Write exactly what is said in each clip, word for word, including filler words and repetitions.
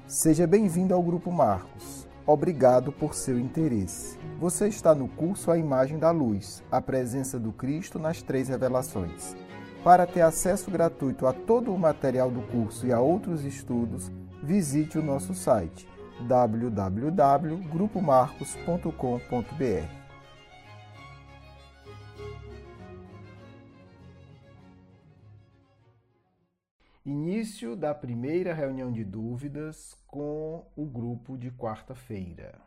Seja bem-vindo ao Grupo Marcos. Obrigado por seu interesse. Você está no curso A Imagem da Luz, a presença do Cristo nas três revelações. Para ter acesso gratuito a todo o material do curso e a outros estudos, visite o nosso site w w w ponto grupo marcos ponto com ponto b r. Início da primeira reunião de dúvidas com o grupo de quarta-feira.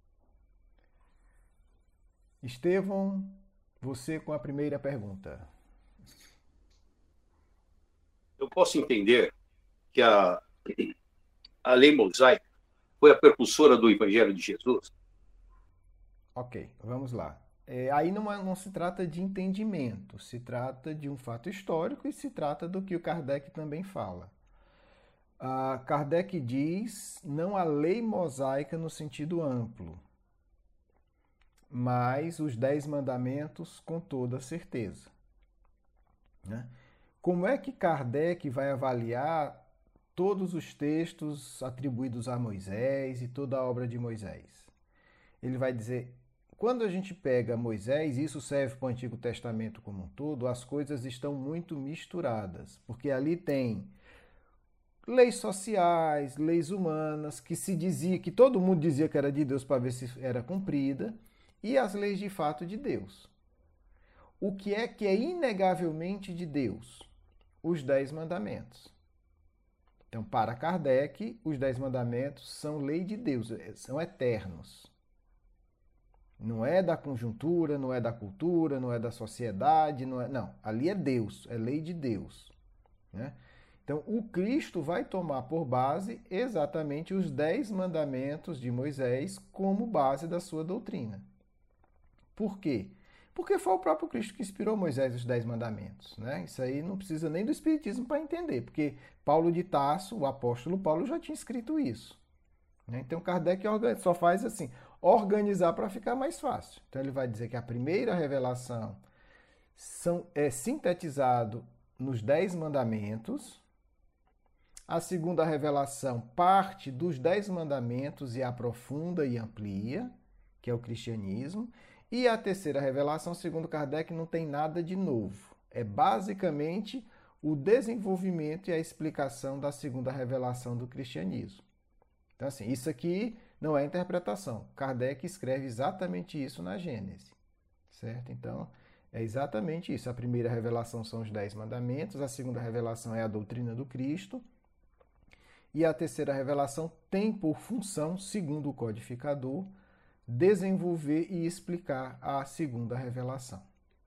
Estevão, você com a primeira pergunta. Eu posso entender que a, a lei mosaica foi a precursora do Evangelho de Jesus? Ok, vamos lá. É, aí não, é, não se trata de entendimento, se trata de um fato histórico e se trata do que o Kardec também fala. Ah, Kardec diz não a lei mosaica no sentido amplo, mas os dez mandamentos com toda certeza. Né? Como é que Kardec vai avaliar todos os textos atribuídos a Moisés e toda a obra de Moisés? Ele vai dizer, quando a gente pega Moisés, isso serve para o Antigo Testamento como um todo, as coisas estão muito misturadas, porque ali tem leis sociais, leis humanas, que se dizia, que todo mundo dizia que era de Deus para ver se era cumprida, e as leis de fato de Deus. O que é que é inegavelmente de Deus? Os Dez Mandamentos. Então, para Kardec, os Dez Mandamentos são lei de Deus, são eternos. Não é da conjuntura, não é da cultura, não é da sociedade, não é, não. Ali é Deus, é lei de Deus. Né? Então, o Cristo vai tomar por base exatamente os Dez Mandamentos de Moisés como base da sua doutrina. Por quê? Porque foi o próprio Cristo que inspirou Moisés os Dez Mandamentos. Né? Isso aí não precisa nem do Espiritismo para entender, porque Paulo de Tarso, o apóstolo Paulo, já tinha escrito isso. Né? Então, Kardec só faz assim, organizar para ficar mais fácil. Então, ele vai dizer que a primeira revelação são, é sintetizado nos Dez Mandamentos. A segunda revelação parte dos Dez Mandamentos e aprofunda e amplia, que é o cristianismo. E a terceira revelação, segundo Kardec, não tem nada de novo. É basicamente o desenvolvimento e a explicação da segunda revelação do cristianismo. Então, assim, isso aqui não é interpretação. Kardec escreve exatamente isso na Gênese. Certo? Então, é exatamente isso. A primeira revelação são os Dez Mandamentos, a segunda revelação é a doutrina do Cristo, e a terceira revelação tem por função, segundo o codificador, desenvolver e explicar a segunda revelação.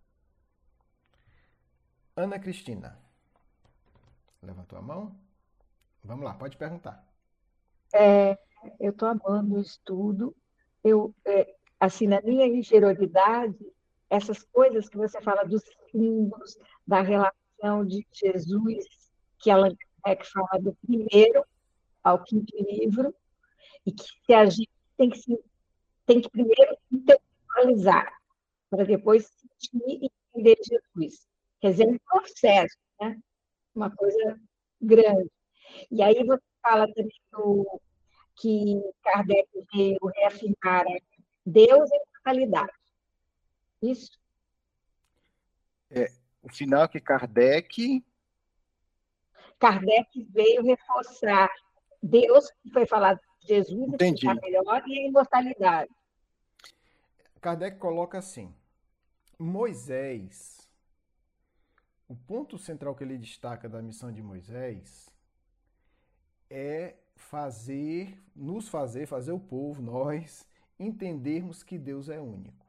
Ana Cristina, levantou a mão? Vamos lá, pode perguntar. É, eu estou amando o estudo. Eu, é, assim, na minha ingenuidade, essas coisas que você fala dos símbolos, da relação de Jesus, que Allan Kardec fala do primeiro ao quinto livro, e que se a gente tem que, se, tem que primeiro intelectualizar, para depois sentir e entender Jesus. Quer dizer, um processo, né? Uma coisa grande. E aí você fala também do, que Kardec veio reafirmar Deus e a imortalidade. Isso? É, o final é que Kardec... Kardec veio reforçar Deus, que foi falado de Jesus, Entendi. explicar melhor, e a imortalidade. Kardec coloca assim, Moisés, o ponto central que ele destaca da missão de Moisés é fazer, nos fazer, fazer o povo, nós, entendermos que Deus é único.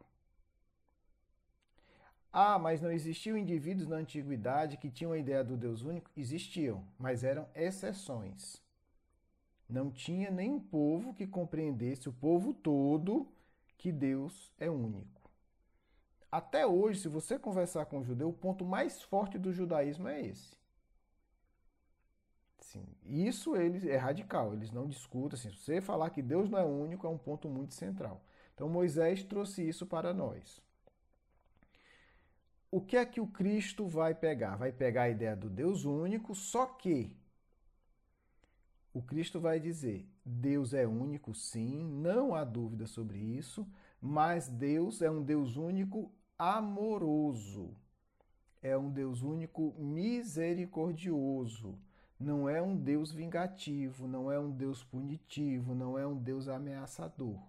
Ah, mas não existiam indivíduos na antiguidade que tinham a ideia do Deus único? Existiam, mas eram exceções. Não tinha nenhum povo que compreendesse, o povo todo, que Deus é único. Até hoje, se você conversar com o judeu, o ponto mais forte do judaísmo é esse. Sim, isso eles, é radical, eles não discutem. Assim, se você falar que Deus não é único, é um ponto muito central. Então, Moisés trouxe isso para nós. O que é que o Cristo vai pegar? Vai pegar a ideia do Deus único, só que O Cristo vai dizer, Deus é único sim, não há dúvida sobre isso, mas Deus é um Deus único amoroso. É um Deus único misericordioso. Não é um Deus vingativo, não é um Deus punitivo, não é um Deus ameaçador.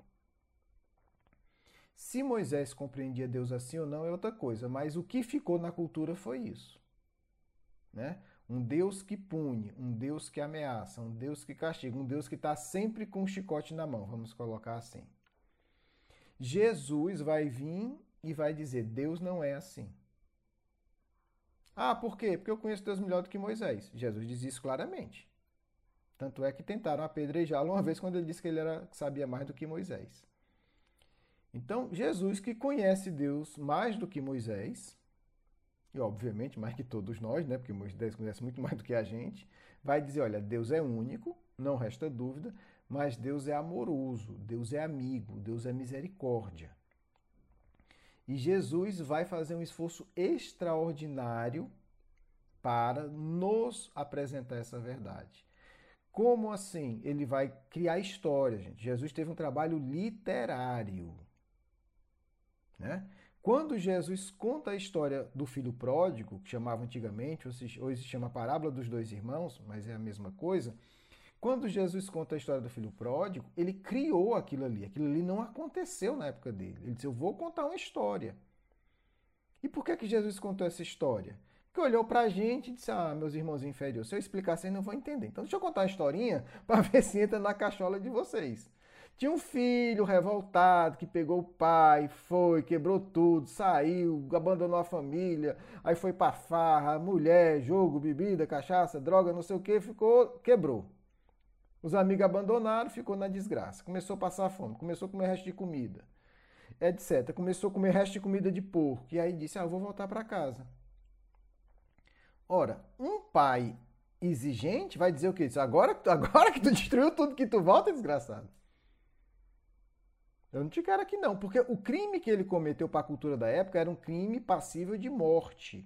Se Moisés compreendia Deus assim ou não é outra coisa, mas o que ficou na cultura foi isso, né? Um Deus que pune, um Deus que ameaça, um Deus que castiga, um Deus que está sempre com o chicote na mão, vamos colocar assim. Jesus vai vir e vai dizer, Deus não é assim. Ah, por quê? Porque eu conheço Deus melhor do que Moisés. Jesus diz isso claramente. Tanto é que tentaram apedrejá-lo uma vez quando ele disse que ele era, sabia mais do que Moisés. Então, Jesus, que conhece Deus mais do que Moisés, e obviamente mais que todos nós, né? Porque Moisés conhece muito mais do que a gente, vai dizer, olha, Deus é único, não resta dúvida, mas Deus é amoroso, Deus é amigo, Deus é misericórdia. E Jesus vai fazer um esforço extraordinário para nos apresentar essa verdade. Como assim? Ele vai criar história, gente. Jesus teve um trabalho literário, né? Quando Jesus conta a história do filho pródigo, que chamava antigamente, hoje se chama a parábola dos dois irmãos, mas é a mesma coisa. Quando Jesus conta a história do filho pródigo, ele criou aquilo ali. Aquilo ali não aconteceu na época dele. Ele disse, eu vou contar uma história. E por que que Jesus contou essa história? Porque olhou pra gente e disse, ah, meus irmãos inferiores, se eu explicar vocês não vão entender. Então deixa eu contar uma historinha para ver se entra na cachola de vocês. Tinha um filho revoltado que pegou o pai, foi, quebrou tudo, saiu, abandonou a família, aí foi pra farra, mulher, jogo, bebida, cachaça, droga, não sei o que, ficou, quebrou. Os amigos abandonaram, ficou na desgraça. Começou a passar fome, começou a comer resto de comida, etcétera. Começou a comer resto de comida de porco. E aí disse, ah, eu vou voltar para casa. Ora, um pai exigente vai dizer o quê? Diz, agora, agora que tu destruiu tudo que tu volta, desgraçado. Eu não te quero aqui não, porque o crime que ele cometeu para a cultura da época era um crime passível de morte.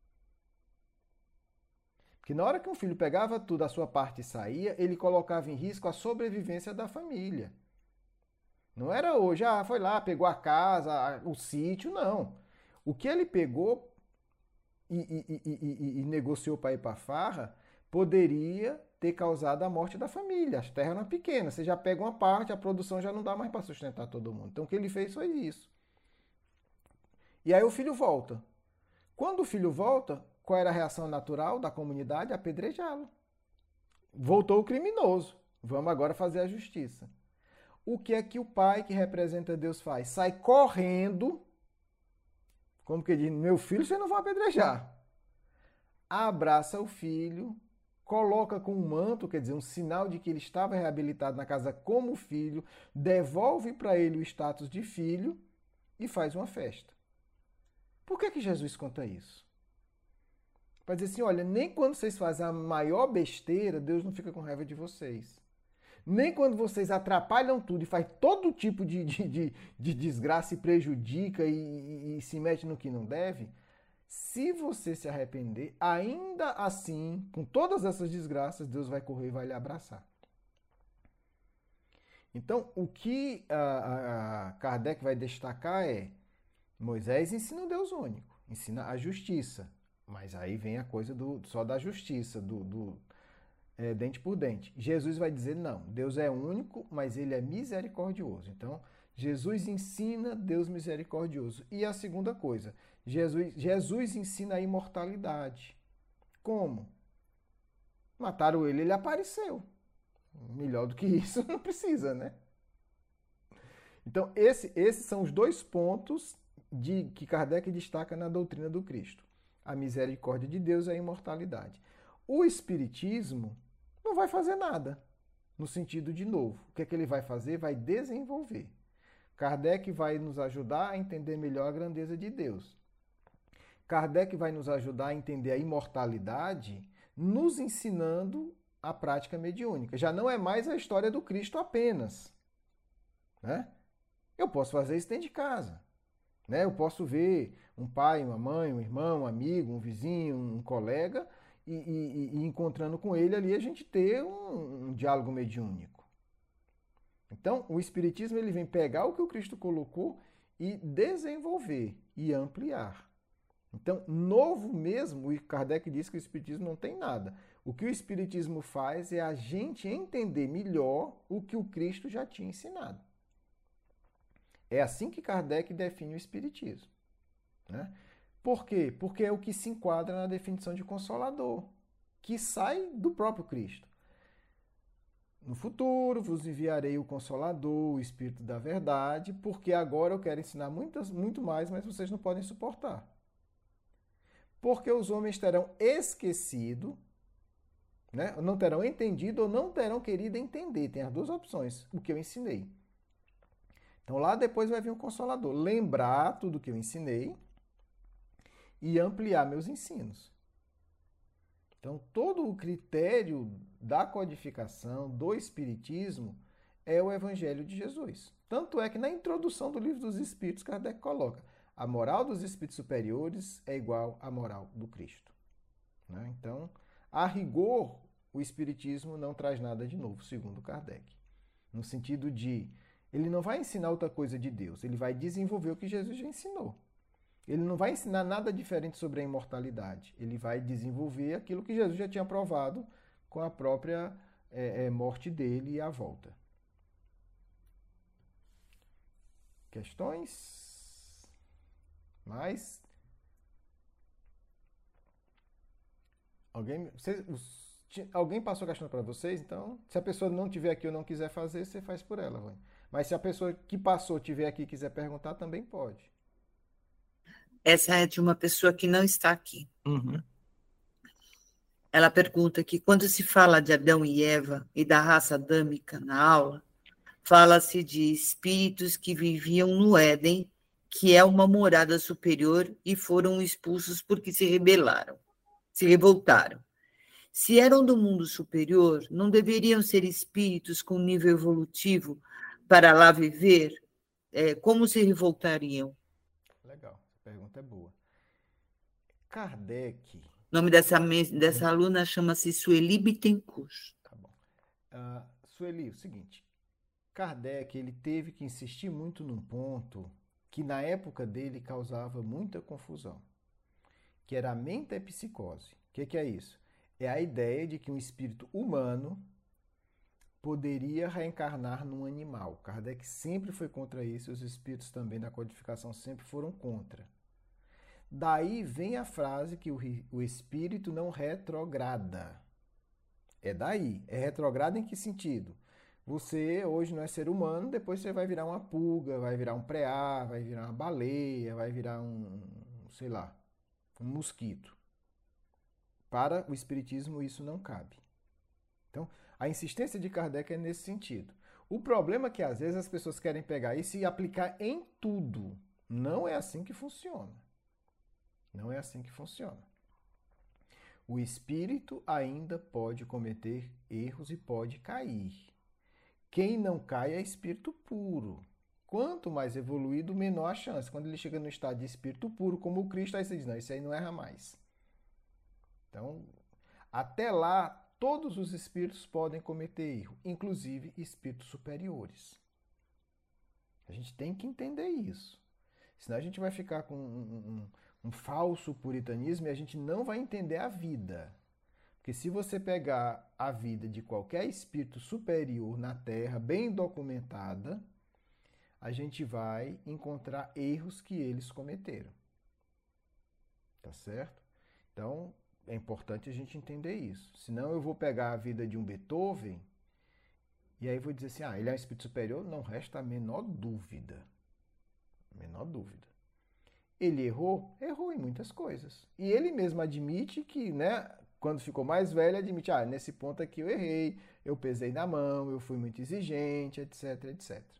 Porque na hora que um filho pegava tudo, a sua parte e saía, ele colocava em risco a sobrevivência da família. Não era hoje, ah, foi lá, pegou a casa, o sítio, não. O que ele pegou e, e, e, e, e negociou para ir para a farra, poderia ter causado a morte da família. As terras eram pequenas, você já pega uma parte, a produção já não dá mais para sustentar todo mundo. Então o que ele fez foi isso. E aí o filho volta. Quando o filho volta, qual era a reação natural da comunidade? Apedrejá-lo. Voltou o criminoso. Vamos agora fazer a justiça. O que é que o pai que representa Deus faz? Sai correndo, como que diz, meu filho, você não vai apedrejar. Abraça o filho, coloca com um manto, quer dizer, um sinal de que ele estava reabilitado na casa como filho, devolve para ele o status de filho e faz uma festa. Por que que Jesus conta isso? Para dizer assim, olha, nem quando vocês fazem a maior besteira, Deus não fica com raiva de vocês. Nem quando vocês atrapalham tudo e faz todo tipo de, de, de, de desgraça e prejudica e, e, e se mete no que não deve, se você se arrepender, ainda assim, com todas essas desgraças, Deus vai correr e vai lhe abraçar. Então, o que a, a Kardec vai destacar é, Moisés ensina um Deus único, ensina a justiça, mas aí vem a coisa do, só da justiça, do, do é, dente por dente. Jesus vai dizer, não, Deus é único, mas ele é misericordioso. Então, Jesus ensina Deus misericordioso. E a segunda coisa, Jesus, Jesus ensina a imortalidade. Como? Mataram ele, ele apareceu. Melhor do que isso não precisa, né? Então, esse, esses são os dois pontos de, que Kardec destaca na doutrina do Cristo. A misericórdia de Deus e a imortalidade. O Espiritismo não vai fazer nada, no sentido de novo. O que é que ele vai fazer? Vai desenvolver. Kardec vai nos ajudar a entender melhor a grandeza de Deus. Kardec vai nos ajudar a entender a imortalidade, nos ensinando a prática mediúnica. Já não é mais a história do Cristo apenas, né? Eu posso fazer isso dentro de casa. Né? Eu posso ver um pai, uma mãe, um irmão, um amigo, um vizinho, um colega e, e, e encontrando com ele ali, a gente ter um, um diálogo mediúnico. Então, o Espiritismo ele vem pegar o que o Cristo colocou e desenvolver e ampliar. Então, novo mesmo, o Kardec diz que o Espiritismo não tem nada. O que o Espiritismo faz é a gente entender melhor o que o Cristo já tinha ensinado. É assim que Kardec define o Espiritismo, né? Por quê? Porque é o que se enquadra na definição de Consolador, que sai do próprio Cristo. No futuro vos enviarei o Consolador, o Espírito da Verdade, porque agora eu quero ensinar muitas, muito mais, mas vocês não podem suportar. Porque os homens terão esquecido, né? Não terão entendido ou não terão querido entender. Tem as duas opções, o que eu ensinei. Então lá depois vai vir o Consolador, lembrar tudo que eu ensinei e ampliar meus ensinos. Então todo o critério da codificação, do Espiritismo, é o Evangelho de Jesus. Tanto é que na introdução do Livro dos Espíritos, Kardec coloca: a moral dos espíritos superiores é igual à moral do Cristo. Né? Então, a rigor, o Espiritismo não traz nada de novo, segundo Kardec. No sentido de, ele não vai ensinar outra coisa de Deus, ele vai desenvolver o que Jesus já ensinou. Ele não vai ensinar nada diferente sobre a imortalidade, ele vai desenvolver aquilo que Jesus já tinha provado com a própria é, é, morte dele e a volta. Questões? Mais? Alguém, vocês, os, alguém passou a questão para vocês? Então, se a pessoa não estiver aqui ou não quiser fazer, você faz por ela, Rony. Mas se a pessoa que passou estiver aqui e quiser perguntar, também pode. Essa é de uma pessoa que não está aqui. Uhum. Ela pergunta que quando se fala de Adão e Eva e da raça adâmica na aula, fala-se de espíritos que viviam no Éden, que é uma morada superior, e foram expulsos porque se rebelaram, se revoltaram. Se eram do mundo superior, não deveriam ser espíritos com nível evolutivo para lá viver? É, como se revoltariam? Legal, essa pergunta é boa. Kardec... O nome dessa, dessa aluna chama-se Sueli Bittencourt. Tá bom. Uh, Sueli, o seguinte, Kardec ele teve que insistir muito num ponto que na época dele causava muita confusão, que era a mentepsicose. O que, que é isso? É a ideia de que um espírito humano poderia reencarnar num animal. Kardec sempre foi contra isso, e os espíritos também da codificação sempre foram contra. Daí vem a frase que o, o espírito não retrograda. É daí. É retrograda em que sentido? Você hoje não é ser humano, depois você vai virar uma pulga, vai virar um preá, vai virar uma baleia, vai virar um, sei lá, um mosquito. Para o espiritismo isso não cabe. Então, a insistência de Kardec é nesse sentido. O problema é que às vezes as pessoas querem pegar isso e aplicar em tudo. Não é assim que funciona. Não é assim que funciona. O espírito ainda pode cometer erros e pode cair. Quem não cai é espírito puro. Quanto mais evoluído, menor a chance. Quando ele chega no estado de espírito puro, como o Cristo, aí você diz, não, esse aí não erra mais. Então, até lá, todos os espíritos podem cometer erro, inclusive espíritos superiores. A gente tem que entender isso. Senão a gente vai ficar com um, um, um falso puritanismo e a gente não vai entender a vida. Porque se você pegar a vida de qualquer espírito superior na Terra, bem documentada, a gente vai encontrar erros que eles cometeram. Tá certo? Então, é importante a gente entender isso. Senão eu vou pegar a vida de um Beethoven e aí vou dizer assim, ah, ele é um espírito superior? Não resta a menor dúvida. A menor dúvida. Ele errou? Errou em muitas coisas. E ele mesmo admite que, né, quando ficou mais velho, admite, ah, nesse ponto aqui eu errei, eu pesei na mão, eu fui muito exigente, etc, etcétera.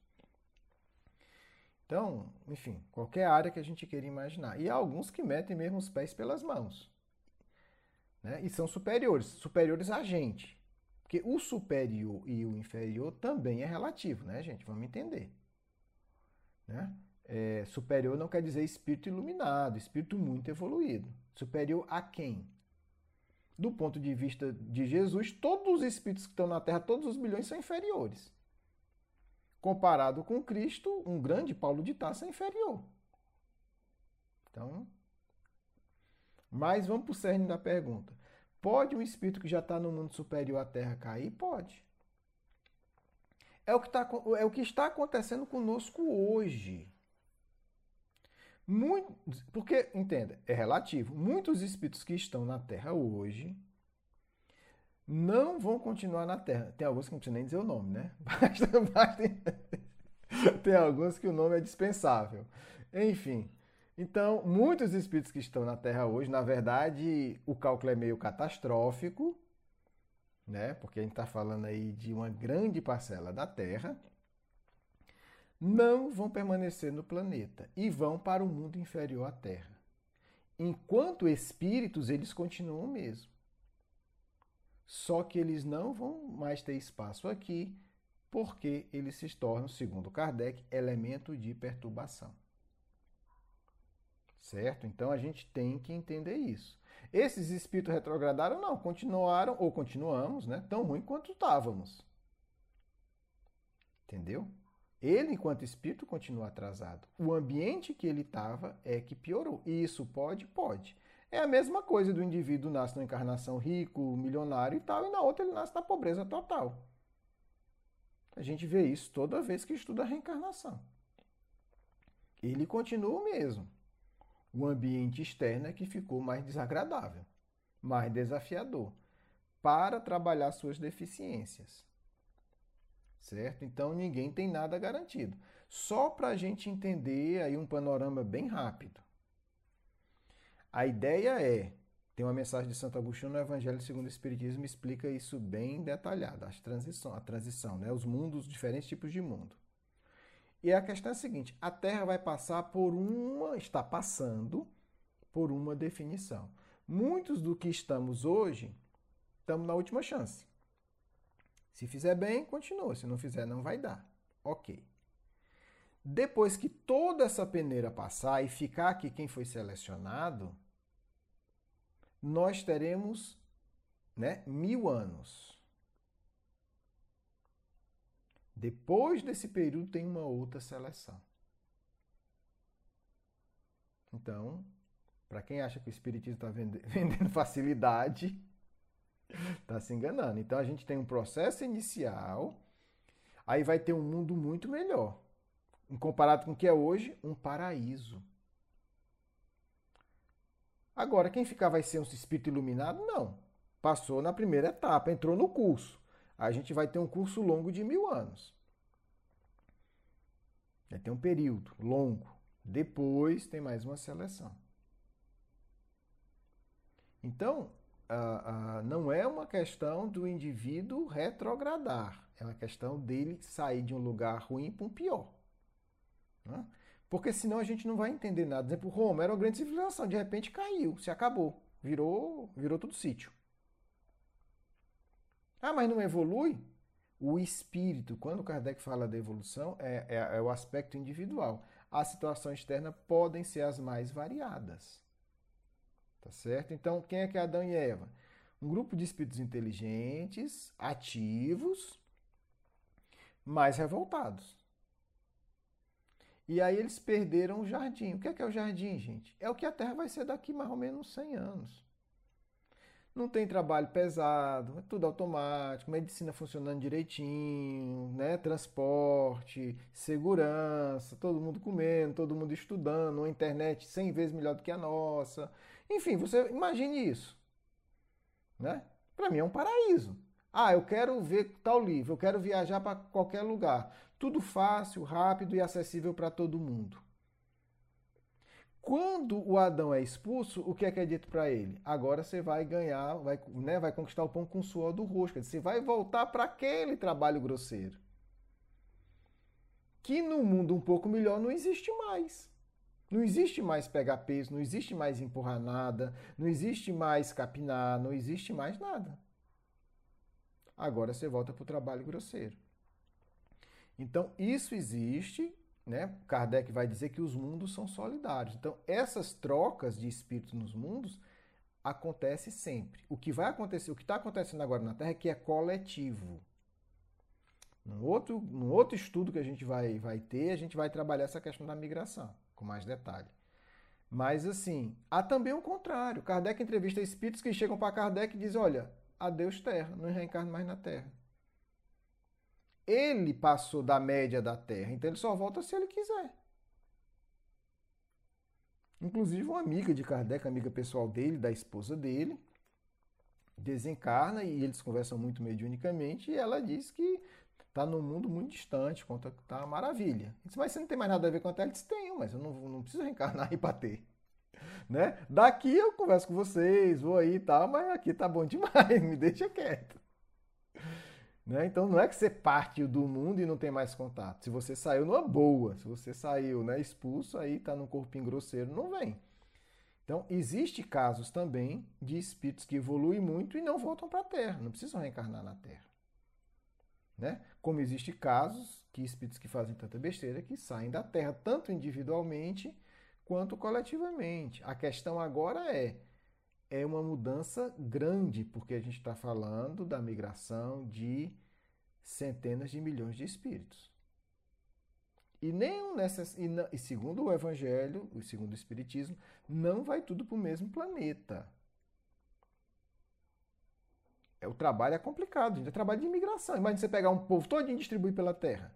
Então, enfim, qualquer área que a gente queira imaginar. E há alguns que metem mesmo os pés pelas mãos. Né? E são superiores, superiores a gente. Porque o superior e o inferior também é relativo, né, gente? Vamos entender. Né? É, superior não quer dizer espírito iluminado, espírito muito evoluído. Superior a quem? Do ponto de vista de Jesus, todos os espíritos que estão na Terra, todos os bilhões, são inferiores. Comparado com Cristo, um grande Paulo de Tarso é inferior. Então, mas vamos para o cerne da pergunta. Pode um espírito que já está no mundo superior à Terra cair? Pode. É o que, tá, é o que está acontecendo conosco hoje. Muito, porque, entenda, é relativo. Muitos espíritos que estão na Terra hoje não vão continuar na Terra. Tem alguns que não precisam nem dizer o nome, né? Basta, basta, tem alguns que o nome é dispensável. Enfim, então, muitos espíritos que estão na Terra hoje, na verdade, o cálculo é meio catastrófico, né? Porque a gente está falando aí de uma grande parcela da Terra, não vão permanecer no planeta e vão para o mundo inferior à Terra. Enquanto espíritos, eles continuam mesmo. Só que eles não vão mais ter espaço aqui, porque eles se tornam, segundo Kardec, elemento de perturbação. Certo? Então a gente tem que entender isso. Esses espíritos retrogradaram? Não, continuaram, ou continuamos, né, tão ruim quanto estávamos. Entendeu? Ele, enquanto espírito, continua atrasado. O ambiente que ele estava é que piorou. E isso pode? Pode. É a mesma coisa do indivíduo nasce numa encarnação rico, milionário e tal, e na outra ele nasce na pobreza total. A gente vê isso toda vez que estuda a reencarnação. Ele continua o mesmo. O ambiente externo é que ficou mais desagradável, mais desafiador, para trabalhar suas deficiências. Certo? Então ninguém tem nada garantido. Só para a gente entender aí um panorama bem rápido. A ideia é, tem uma mensagem de Santo Agostinho no Evangelho segundo o Espiritismo, explica isso bem detalhado, a transição, a transição, né? Os mundos, diferentes tipos de mundo. E a questão é a seguinte, a Terra vai passar por uma, está passando por uma definição. Muitos do que estamos hoje, estamos na última chance. Se fizer bem, continua. Se não fizer, não vai dar. Ok. Depois que toda essa peneira passar e ficar aqui quem foi selecionado, nós teremos, né, mil anos. Depois desse período tem uma outra seleção. Então, para quem acha que o Espiritismo está vendendo facilidade, está se enganando. Então a gente tem um processo inicial, aí vai ter um mundo muito melhor. Em comparado com o que é hoje, um paraíso. Agora, quem ficar vai ser um espírito iluminado? Não. Passou na primeira etapa, entrou no curso. A gente vai ter um curso longo de mil anos. Vai ter um período longo. Depois tem mais uma seleção. Então, ah, ah, não é uma questão do indivíduo retrogradar. É uma questão dele sair de um lugar ruim para um pior. Né? Porque senão a gente não vai entender nada. Por exemplo, Roma era uma grande civilização. De repente caiu, se acabou. Virou, virou tudo sítio. Ah, mas não evolui? O espírito, quando Kardec fala da evolução, é, é, é o aspecto individual. As situações externas podem ser as mais variadas. Tá certo? Então, quem é que é Adão e Eva? Um grupo de espíritos inteligentes, ativos, mas revoltados. E aí eles perderam o jardim. O que é, que é o jardim, gente? É o que a Terra vai ser daqui mais ou menos cem anos. Não tem trabalho pesado, é tudo automático, medicina funcionando direitinho, né? Transporte, segurança, todo mundo comendo, todo mundo estudando, uma internet cem vezes melhor do que a nossa. Enfim, você imagine isso. Né? Para mim é um paraíso. Ah, eu quero ver tal livro, eu quero viajar para qualquer lugar. Tudo fácil, rápido e acessível para todo mundo. Quando o Adão é expulso, o que é que é dito para ele? Agora você vai ganhar, vai, né, vai conquistar o pão com o suor do rosto. Você vai voltar para aquele trabalho grosseiro. Que no mundo um pouco melhor não existe mais. Não existe mais pegar peso, não existe mais empurrar nada, não existe mais capinar, não existe mais nada. Agora você volta para o trabalho grosseiro. Então, isso existe, né? Kardec vai dizer que os mundos são solidários. Então, essas trocas de espíritos nos mundos acontece sempre. O que vai acontecer, o que está acontecendo agora na Terra é que é coletivo. Num outro, num outro estudo que a gente vai, vai ter, a gente vai trabalhar essa questão da migração, com mais detalhe. Mas, assim, há também o contrário. Kardec entrevista espíritos que chegam para Kardec e dizem, olha, adeus Terra, não reencarno mais na Terra. Ele passou da média da Terra, então ele só volta se ele quiser. Inclusive, uma amiga de Kardec, amiga pessoal dele, da esposa dele, desencarna e eles conversam muito mediunicamente e ela diz que está num mundo muito distante, conta que está uma maravilha. Ele disse, mas você não tem mais nada a ver com a Terra? Ele disse, tenho, mas eu não, não preciso reencarnar aí para ter. Né? Daqui eu converso com vocês, vou aí e tal, mas aqui tá bom demais, me deixa quieto. Né? Então não é que você partiu do mundo e não tem mais contato. Se você saiu numa boa, se você saiu, né, expulso, aí tá num corpinho grosseiro, não vem. Então existem casos também de espíritos que evoluem muito e não voltam para a Terra, não precisam reencarnar na Terra. Né? Como existem casos que espíritos que fazem tanta besteira que saem da Terra, tanto individualmente quanto coletivamente. A questão agora é é uma mudança grande, porque a gente está falando da migração de centenas de milhões de espíritos. E, nenhum nessas, e, e segundo o Evangelho, e segundo o Espiritismo, não vai tudo para o mesmo planeta. É, o trabalho é complicado, gente, é trabalho de imigração. Imagina você pegar um povo todo e distribuir pela Terra.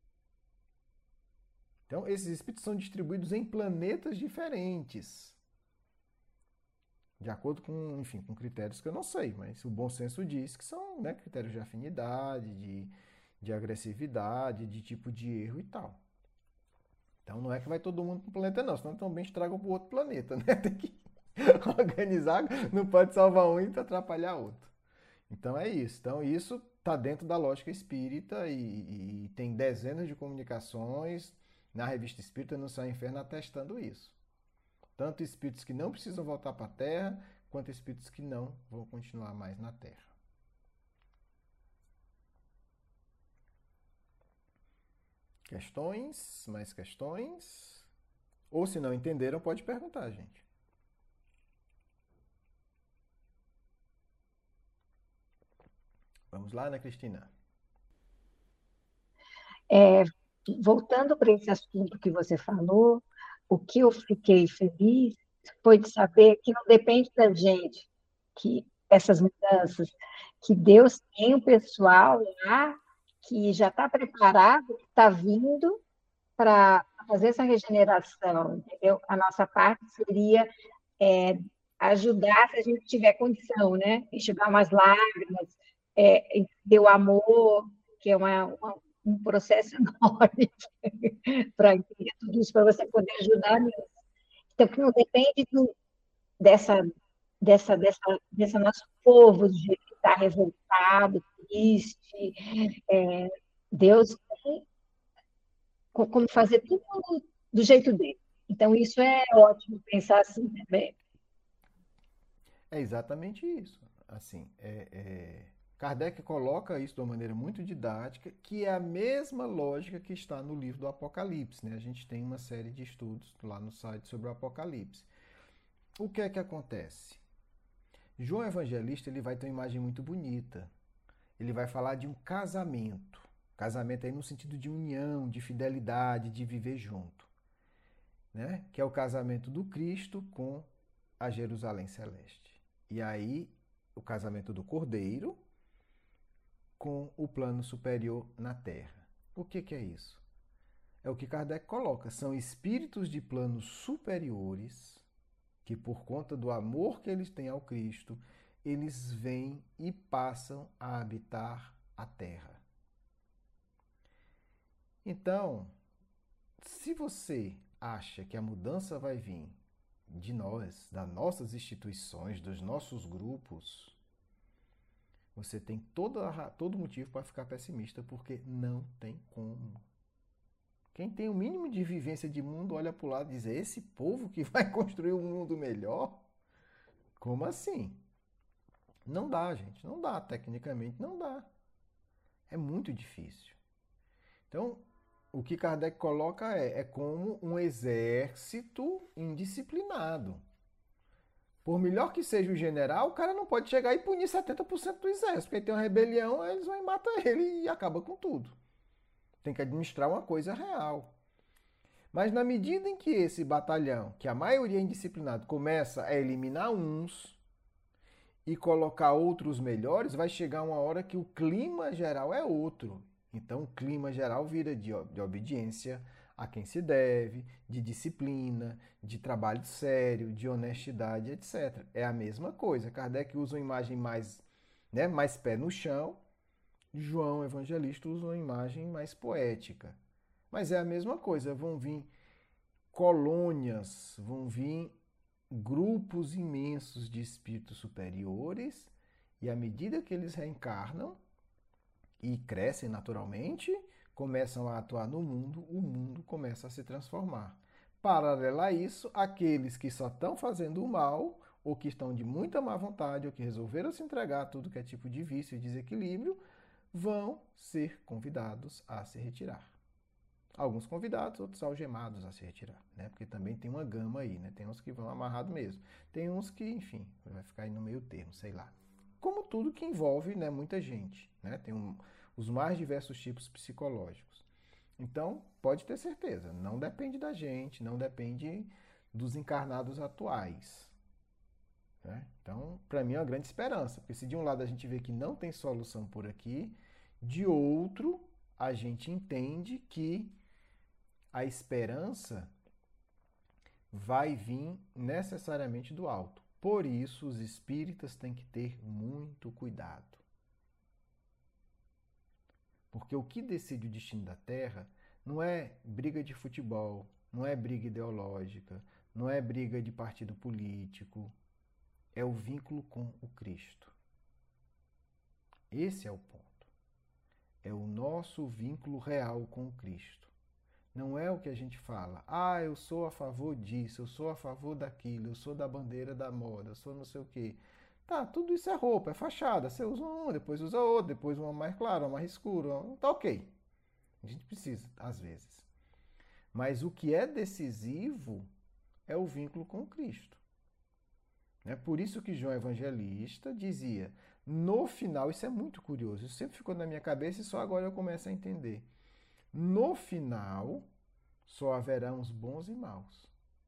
Então, esses espíritos são distribuídos em planetas diferentes. De acordo com, enfim, com critérios que eu não sei, mas o bom senso diz que são, né, critérios de afinidade, de, de agressividade, de tipo de erro e tal. Então não é que vai todo mundo para o planeta não, senão também estragam para o outro planeta, né? Tem que organizar, não pode salvar um e atrapalhar outro. Então é isso. Então isso está dentro da lógica espírita e, e tem dezenas de comunicações na Revista Espírita no Céu e Inferno atestando isso. Tanto espíritos que não precisam voltar para a Terra, quanto espíritos que não vão continuar mais na Terra. Questões? Mais questões? Ou se não entenderam, pode perguntar, gente. Vamos lá, Ana Cristina. É, voltando para esse assunto que você falou, o que eu fiquei feliz foi de saber que não depende da gente, que essas mudanças, que Deus tem um pessoal lá que já está preparado, que está vindo para fazer essa regeneração, entendeu? A nossa parte seria é, ajudar se a gente tiver condição, né? Enxugar umas lágrimas, é, ter o amor, que é uma, uma, um processo enorme para entender tudo isso, para você poder ajudar nisso. Então, que não depende do, dessa, dessa, dessa, desse nosso povo, do jeito que está revoltado, triste. É, Deus tem como fazer tudo do jeito dele. Então, isso é ótimo pensar assim também. É exatamente isso. Assim, é, é... Kardec coloca isso de uma maneira muito didática, que é a mesma lógica que está no livro do Apocalipse. Né? A gente tem uma série de estudos lá no site sobre o Apocalipse. O que é que acontece? João Evangelista ele vai ter uma imagem muito bonita. Ele vai falar de um casamento. Casamento aí no sentido de união, de fidelidade, de viver junto. Né? Que é o casamento do Cristo com a Jerusalém Celeste. E aí, o casamento do Cordeiro com o plano superior na Terra. O que, que é isso? É o que Kardec coloca. São espíritos de planos superiores que, por conta do amor que eles têm ao Cristo, eles vêm e passam a habitar a Terra. Então, se você acha que a mudança vai vir de nós, das nossas instituições, dos nossos grupos, você tem todo, todo motivo para ficar pessimista, porque não tem como. Quem tem o mínimo de vivência de mundo olha para o lado e diz, esse povo que vai construir um mundo melhor? Como assim? Não dá, gente. Não dá. Tecnicamente, não dá. É muito difícil. Então, o que Kardec coloca é, é como um exército indisciplinado. Por melhor que seja o general, o cara não pode chegar e punir setenta por cento do exército, porque aí tem uma rebelião, eles vão e matam ele e acaba com tudo. Tem que administrar uma coisa real. Mas na medida em que esse batalhão, que a maioria é indisciplinado, começa a eliminar uns e colocar outros melhores, vai chegar uma hora que o clima geral é outro. Então o clima geral vira de, de obediência a quem se deve, de disciplina, de trabalho sério, de honestidade, etcétera. É a mesma coisa. Kardec usa uma imagem mais, né, mais pé no chão, João Evangelista usa uma imagem mais poética. Mas é a mesma coisa, vão vir colônias, vão vir grupos imensos de espíritos superiores, e à medida que eles reencarnam e crescem naturalmente, começam a atuar no mundo, o mundo começa a se transformar. Paralelo a isso, aqueles que só estão fazendo o mal, ou que estão de muita má vontade, ou que resolveram se entregar a tudo que é tipo de vício e desequilíbrio, vão ser convidados a se retirar. Alguns convidados, outros algemados a se retirar, né? Porque também tem uma gama aí, né? Tem uns que vão amarrado mesmo. Tem uns que, enfim, vai ficar aí no meio termo, sei lá. Como tudo que envolve, né, muita gente, né? Tem um, os mais diversos tipos psicológicos. Então, pode ter certeza, não depende da gente, não depende dos encarnados atuais, né? Então, para mim é uma grande esperança, porque se de um lado a gente vê que não tem solução por aqui, de outro a gente entende que a esperança vai vir necessariamente do alto. Por isso, os espíritas têm que ter muito cuidado. Porque o que decide o destino da Terra não é briga de futebol, não é briga ideológica, não é briga de partido político, é o vínculo com o Cristo. Esse é o ponto. É o nosso vínculo real com o Cristo. Não é o que a gente fala. Ah, eu sou a favor disso, eu sou a favor daquilo, eu sou da bandeira da moda, eu sou não sei o quê. Tá, tudo isso é roupa, é fachada. Você usa uma, depois usa outra, depois uma mais clara, uma mais escura. Tá ok. A gente precisa, às vezes. Mas o que é decisivo é o vínculo com o Cristo. É por isso que João Evangelista dizia, no final, isso é muito curioso, isso sempre ficou na minha cabeça e só agora eu começo a entender. No final, só haverá uns bons e maus.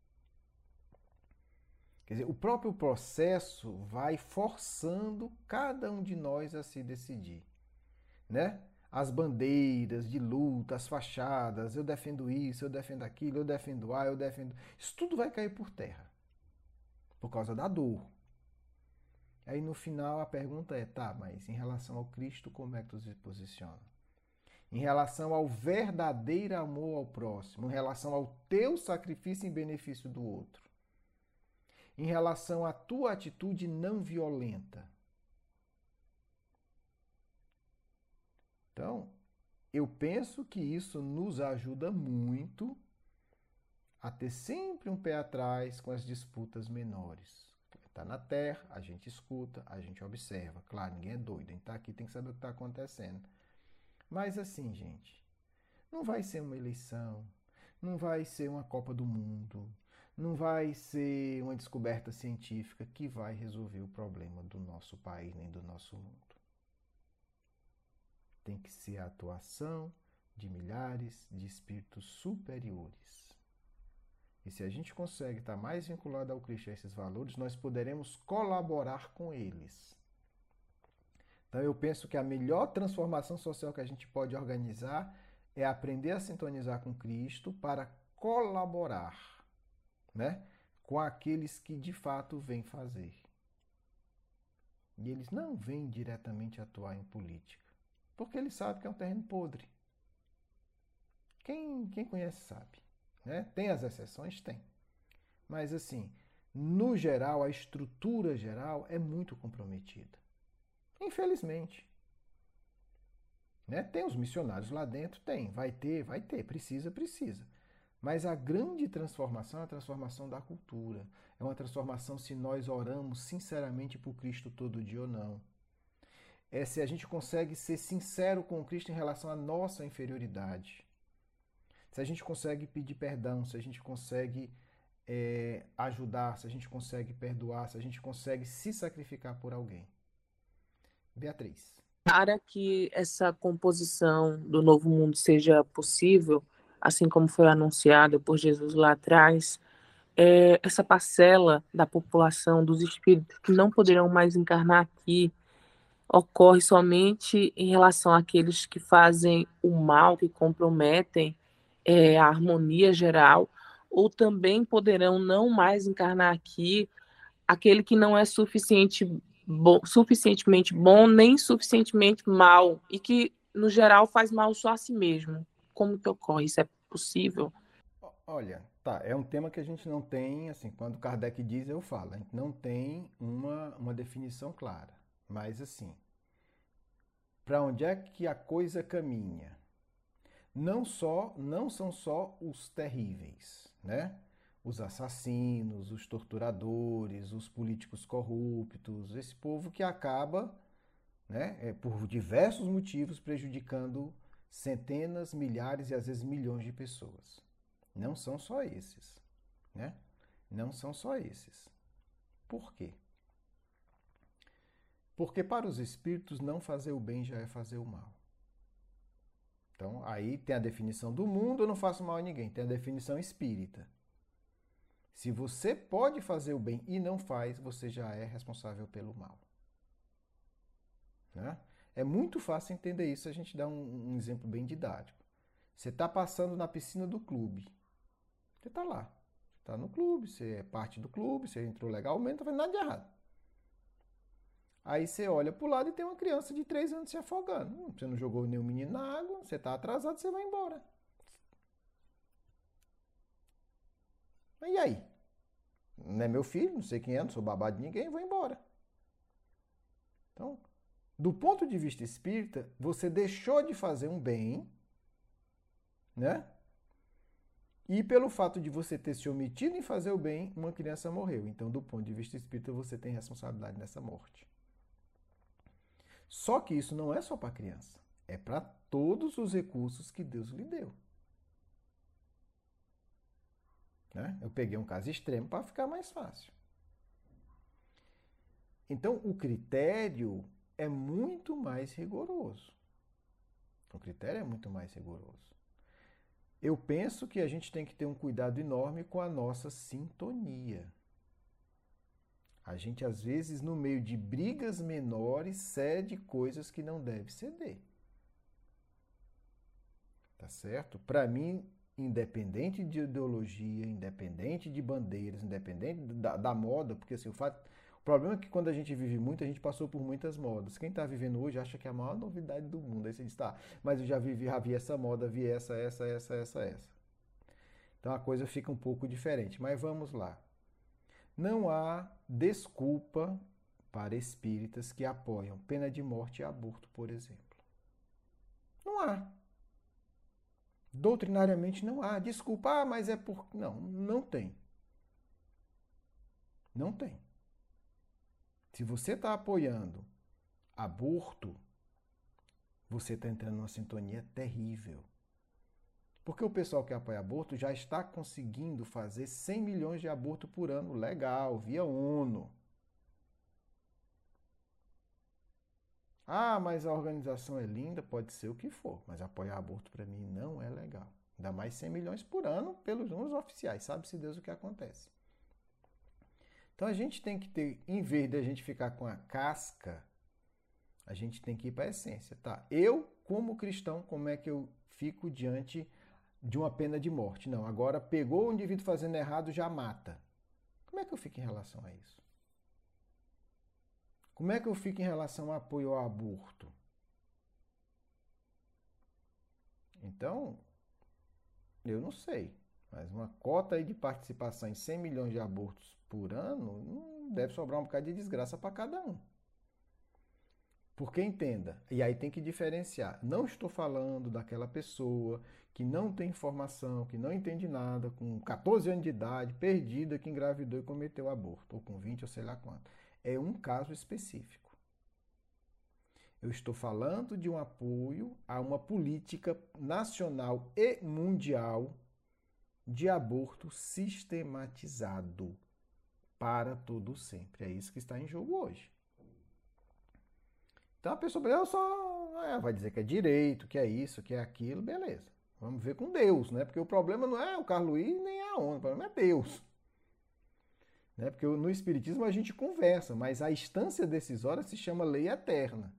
Quer dizer, o próprio processo vai forçando cada um de nós a se decidir, né? As bandeiras de luta, as fachadas, eu defendo isso, eu defendo aquilo, eu defendo A, eu defendo... Isso tudo vai cair por terra, por causa da dor. Aí no final a pergunta é, tá, mas em relação ao Cristo, como é que tu se posiciona? Em relação ao verdadeiro amor ao próximo, em relação ao teu sacrifício em benefício do outro, em relação à tua atitude não violenta. Então, eu penso que isso nos ajuda muito a ter sempre um pé atrás com as disputas menores. Está na Terra, a gente escuta, a gente observa. Claro, ninguém é doido, a gente está aqui, tem que saber o que está acontecendo. Mas assim, gente, não vai ser uma eleição, não vai ser uma Copa do Mundo, não vai ser uma descoberta científica que vai resolver o problema do nosso país nem do nosso mundo. Tem que ser a atuação de milhares de espíritos superiores. E se a gente consegue estar mais vinculado ao Cristo a esses valores, nós poderemos colaborar com eles. Então eu penso que a melhor transformação social que a gente pode organizar é aprender a sintonizar com Cristo para colaborar, né, com aqueles que de fato vêm fazer. E eles não vêm diretamente atuar em política, porque eles sabem que é um terreno podre. Quem, quem conhece sabe, né? Tem as exceções? Tem. Mas assim, no geral, a estrutura geral é muito comprometida. Infelizmente. Né? Tem os missionários lá dentro? Tem. Vai ter, vai ter. Precisa, precisa. Mas a grande transformação é a transformação da cultura. É uma transformação se nós oramos sinceramente por Cristo todo dia ou não. É se a gente consegue ser sincero com Cristo em relação à nossa inferioridade. Se a gente consegue pedir perdão, se a gente consegue é, ajudar, se a gente consegue perdoar, se a gente consegue se sacrificar por alguém. Beatriz. Para que essa composição do novo mundo seja possível, assim como foi anunciado por Jesus lá atrás, é, essa parcela da população, dos espíritos que não poderão mais encarnar aqui, ocorre somente em relação àqueles que fazem o mal, que comprometem é, a harmonia geral, ou também poderão não mais encarnar aqui aquele que não é suficiente bom, suficientemente bom nem suficientemente mal e que no geral faz mal só a si mesmo. Como que ocorre? Isso é possível? Olha, tá, é um tema que a gente não tem, assim, quando Kardec diz, eu falo, a gente não tem uma, uma definição clara, mas assim, para onde é que a coisa caminha? Não só, não são só os terríveis, né? Os assassinos, os torturadores, os políticos corruptos, esse povo que acaba, né, é, por diversos motivos, prejudicando centenas, milhares e às vezes milhões de pessoas. Não são só esses, né? Não são só esses. Por quê? Porque para os espíritos não fazer o bem já é fazer o mal. Então, aí tem a definição do mundo, eu não faço mal a ninguém. Tem a definição espírita. Se você pode fazer o bem e não faz, você já é responsável pelo mal. Né? É muito fácil entender isso, a gente dá um, um exemplo bem didático. Você está passando na piscina do clube. Você está lá. Você está no clube, você é parte do clube, você entrou legalmente, não está fazendo nada de errado. Aí você olha para o lado e tem uma criança de três anos se afogando. Hum, você não jogou nenhum menino na água, você está atrasado, você vai embora. E aí? Não é meu filho, não sei quem é, não sou babá de ninguém, vou embora. Então, do ponto de vista espírita, você deixou de fazer um bem, né? E pelo fato de você ter se omitido em fazer o bem, uma criança morreu. Então, do ponto de vista espírita, você tem responsabilidade nessa morte. Só que isso não é só para a criança, é para todos os recursos que Deus lhe deu. Né? Eu peguei um caso extremo para ficar mais fácil. Então, o critério é muito mais rigoroso. O critério é muito mais rigoroso. Eu penso que a gente tem que ter um cuidado enorme com a nossa sintonia. A gente, às vezes, no meio de brigas menores, cede coisas que não deve ceder. Tá certo? Para mim, independente de ideologia, independente de bandeiras, independente da, da moda, porque assim, o, fato, o problema é que quando a gente vive muito, a gente passou por muitas modas. Quem está vivendo hoje acha que é a maior novidade do mundo. Aí você diz, tá, mas eu já vivi, já vi essa moda, vi essa, essa, essa, essa, essa. Então a coisa fica um pouco diferente. Mas vamos lá. Não há desculpa para espíritas que apoiam pena de morte e aborto, por exemplo. Não há. Doutrinariamente não há. Desculpa, ah, mas é por... Não, não tem. Não tem. Se você está apoiando aborto, você está entrando numa sintonia terrível. Porque o pessoal que apoia aborto já está conseguindo fazer cem milhões de abortos por ano, legal, via ONU. Ah, mas a organização é linda, pode ser o que for, mas apoiar aborto para mim não é legal. Ainda mais cem milhões por ano pelos números oficiais, sabe-se Deus o que acontece. Então a gente tem que ter, em vez de a gente ficar com a casca, a gente tem que ir para a essência, tá? Eu, como cristão, como é que eu fico diante de uma pena de morte? Não, agora pegou o indivíduo fazendo errado, já mata. Como é que eu fico em relação a isso? Como é que eu fico em relação ao apoio ao aborto? Então, eu não sei, mas uma cota aí de participação em cem milhões de abortos por ano, não deve sobrar um bocado de desgraça para cada um. Porque entenda, e aí tem que diferenciar, não estou falando daquela pessoa que não tem informação, que não entende nada, com catorze anos de idade, perdida, que engravidou e cometeu aborto, ou com vinte, ou sei lá quanto. É um caso específico. Eu estou falando de um apoio a uma política nacional e mundial de aborto sistematizado para todo sempre. É isso que está em jogo hoje. Então a pessoa eu só é, vai dizer que é direito, que é isso, que é aquilo, beleza. Vamos ver com Deus, né? Porque o problema não é o Carlos Luiz nem a ONU, o problema é Deus. Né? Porque no Espiritismo a gente conversa, mas a instância decisória se chama lei eterna.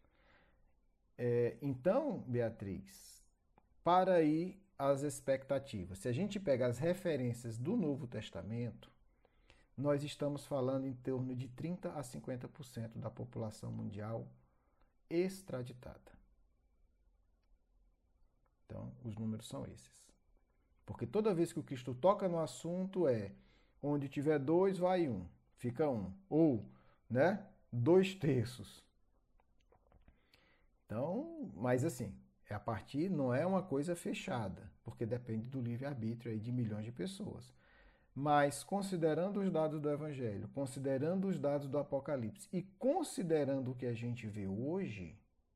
É, então, Beatriz, para aí as expectativas. Se a gente pega as referências do Novo Testamento, nós estamos falando em torno de trinta a cinquenta por cento da população mundial extraditada. Então, os números são esses. Porque toda vez que o Cristo toca no assunto é onde tiver dois, vai um, fica um. Ou, né, dois terços. Então, mas assim, a partir não é uma coisa fechada, porque depende do livre-arbítrio aí de milhões de pessoas. Mas considerando os dados do Evangelho, considerando os dados do Apocalipse e considerando o que a gente vê hoje,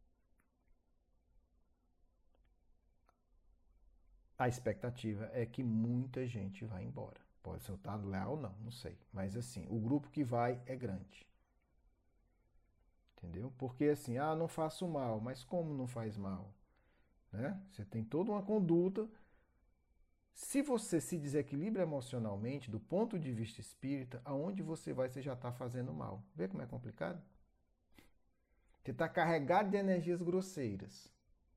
a expectativa é que muita gente vai embora. Pode ser o Estado leal ou não, não sei. Mas assim, o grupo que vai é grande. Entendeu? Porque assim, ah, não faço mal, mas como não faz mal? Né? Você tem toda uma conduta. Se você se desequilibra emocionalmente, do ponto de vista espírita, aonde você vai, você já está fazendo mal. Vê como é complicado? Você está carregado de energias grosseiras.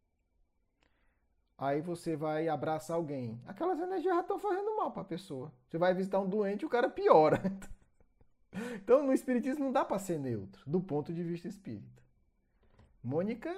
Aí você vai abraçar alguém. Aquelas energias já estão fazendo mal para a pessoa. Você vai visitar um doente e o cara piora. Então, no Espiritismo não dá para ser neutro, do ponto de vista espírita. Mônica?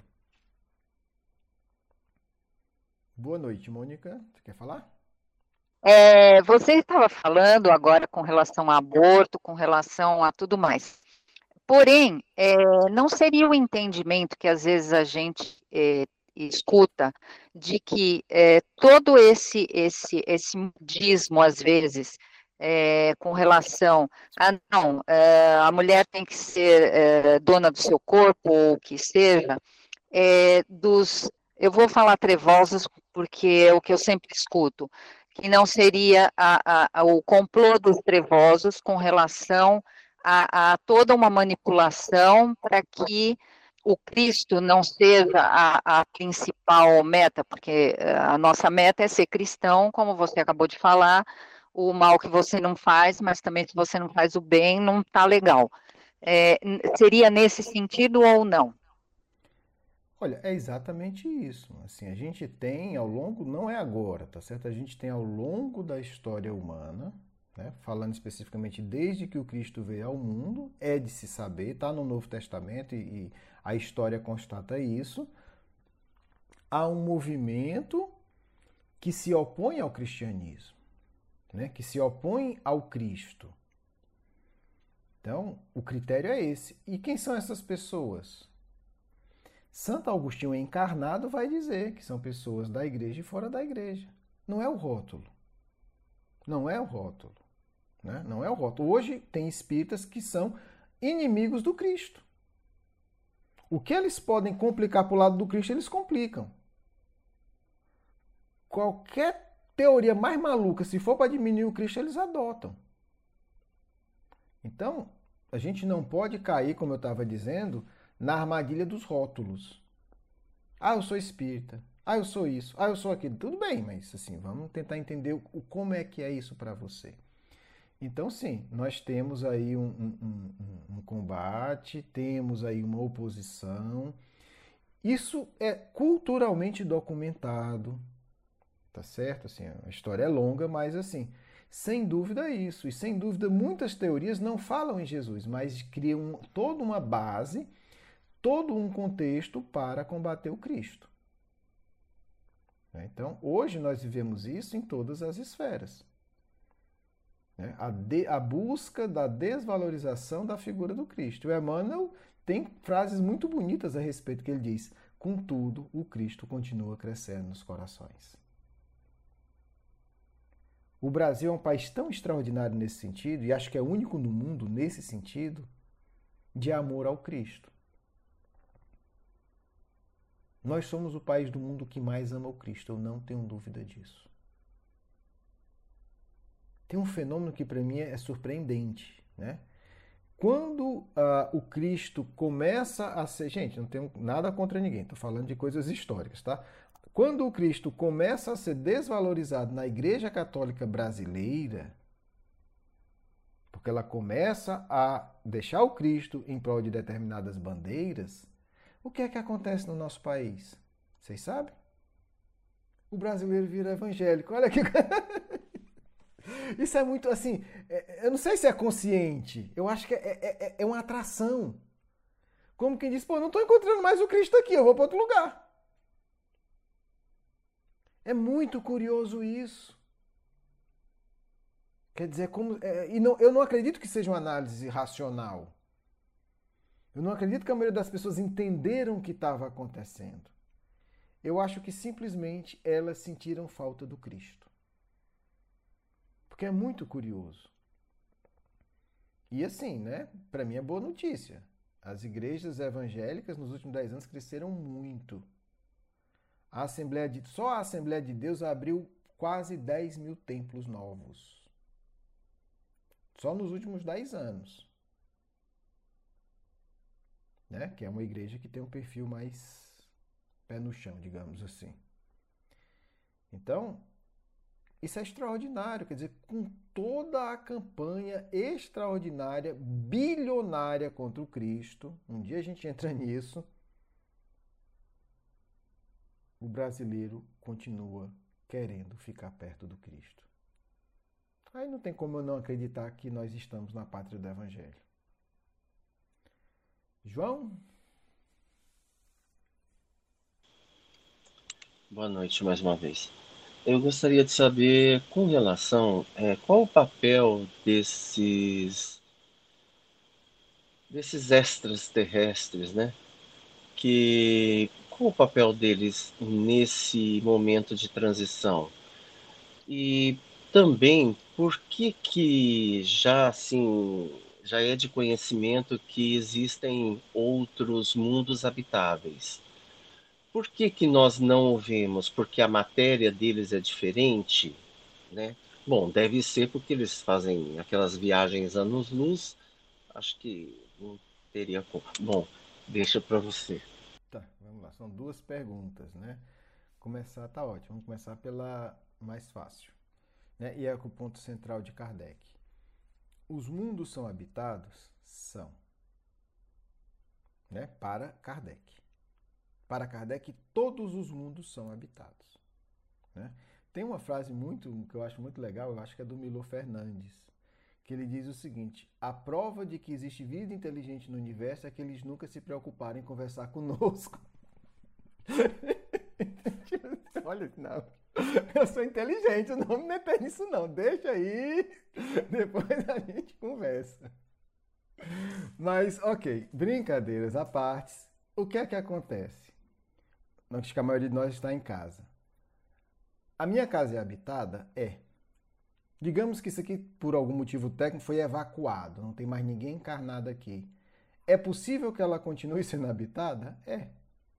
Boa noite, Mônica. Você quer falar? É, você estava falando agora com relação ao aborto, com relação a tudo mais. Porém, é, não seria o entendimento que às vezes a gente é, escuta de que é, todo esse, esse, esse modismo, às vezes, é, com relação a, não, é, a mulher tem que ser é, dona do seu corpo, ou o que seja, é, dos, eu vou falar trevosos, porque é o que eu sempre escuto, que não seria a, a, a, o complô dos trevosos com relação a, a toda uma manipulação para que o Cristo não seja a, a principal meta, porque a nossa meta é ser cristão, como você acabou de falar, o mal que você não faz, mas também se você não faz o bem, não está legal. É, seria nesse sentido ou não? Olha, é exatamente isso. Assim, a gente tem ao longo, não é agora, tá certo? A gente tem ao longo da história humana, né, falando especificamente desde que o Cristo veio ao mundo, é de se saber, está no Novo Testamento e, e a história constata isso, há um movimento que se opõe ao cristianismo, né, que se opõe ao Cristo. Então, o critério é esse. E quem são essas pessoas? Santo Agostinho encarnado vai dizer que são pessoas da igreja e fora da igreja. Não é o rótulo. Não é o rótulo. Né? Não é o rótulo. Hoje tem espíritas que são inimigos do Cristo. O que eles podem complicar para o lado do Cristo, eles complicam. Qualquer teoria mais maluca, se for para diminuir o Cristo, eles adotam. Então, a gente não pode cair, como eu estava dizendo, na armadilha dos rótulos. Ah, eu sou espírita. Ah, eu sou isso. Ah, eu sou aquilo. Tudo bem, mas assim, vamos tentar entender o, como é que é isso para você. Então, sim, nós temos aí um, um, um, um combate, temos aí uma oposição. Isso é culturalmente documentado, tá certo? Assim, a história é longa, mas assim, sem dúvida é isso. E sem dúvida muitas teorias não falam em Jesus, mas criam toda uma base, todo um contexto para combater o Cristo. Então, hoje nós vivemos isso em todas as esferas. A, de, a busca da desvalorização da figura do Cristo. O Emmanuel tem frases muito bonitas a respeito que ele diz: contudo, o Cristo continua crescendo nos corações. O Brasil é um país tão extraordinário nesse sentido, e acho que é único no mundo nesse sentido, de amor ao Cristo. Nós somos o país do mundo que mais ama o Cristo, eu não tenho dúvida disso. tem um fenômeno que para mim é surpreendente, né? Quando uh, o Cristo começa a ser... Gente, não tenho nada contra ninguém, estou falando de coisas históricas, tá? Quando o Cristo começa a ser desvalorizado na Igreja Católica Brasileira, porque ela começa a deixar o Cristo em prol de determinadas bandeiras, o que é que acontece no nosso país? Vocês sabem? O brasileiro vira evangélico. Olha que... Isso é muito assim, eu não sei se é consciente, eu acho que é, é, é uma atração. Como quem diz, pô, não estou encontrando mais o Cristo aqui, eu vou para outro lugar. É muito curioso isso. Quer dizer, como, é, e não, eu não acredito que seja uma análise racional. Eu não acredito que a maioria das pessoas entenderam o que estava acontecendo. Eu acho que simplesmente elas sentiram falta do Cristo. Porque é muito curioso. E assim, né? Para mim é boa notícia. As igrejas evangélicas nos últimos dez anos cresceram muito. A Assembleia de, só a Assembleia de Deus abriu quase dez mil templos novos. Só nos últimos dez anos. Né? Que é uma igreja que tem um perfil mais pé no chão, digamos assim. Então, isso é extraordinário, quer dizer, com toda a campanha extraordinária, bilionária contra o Cristo, um dia a gente entra nisso, o brasileiro continua querendo ficar perto do Cristo. Aí não tem como eu não acreditar que nós estamos na pátria do Evangelho. João? Boa noite mais uma vez. Eu gostaria de saber, com relação, é, qual o papel desses, desses extras terrestres, né? Que, qual o papel deles nesse momento de transição? E também, por que que já, assim, já é de conhecimento que existem outros mundos habitáveis? Por que que nós não o vemos? Porque a matéria deles é diferente, né? Bom, deve ser porque eles fazem aquelas viagens anos-luz. Acho que não teria como. Bom, deixa para você. Tá, vamos lá. São duas perguntas, né? Começar, tá ótimo. Vamos começar pela mais fácil, né? E é o ponto central de Kardec. Os mundos são habitados? São. Né? Para Kardec. Para Kardec, todos os mundos são habitados. Né? Tem uma frase muito que eu acho muito legal, eu acho que é do Milor Fernandes, que ele diz o seguinte: a prova de que existe vida inteligente no universo é que eles nunca se preocuparam em conversar conosco. Olha, não, eu sou inteligente, não me meter nisso não, deixa aí, depois a gente conversa. Mas, ok, brincadeiras à parte, o que é que acontece? Acho que a maioria de nós está em casa. A minha casa é habitada? É. Digamos que isso aqui, por algum motivo técnico, foi evacuado. Não tem mais ninguém encarnado aqui. É possível que ela continue sendo habitada? É.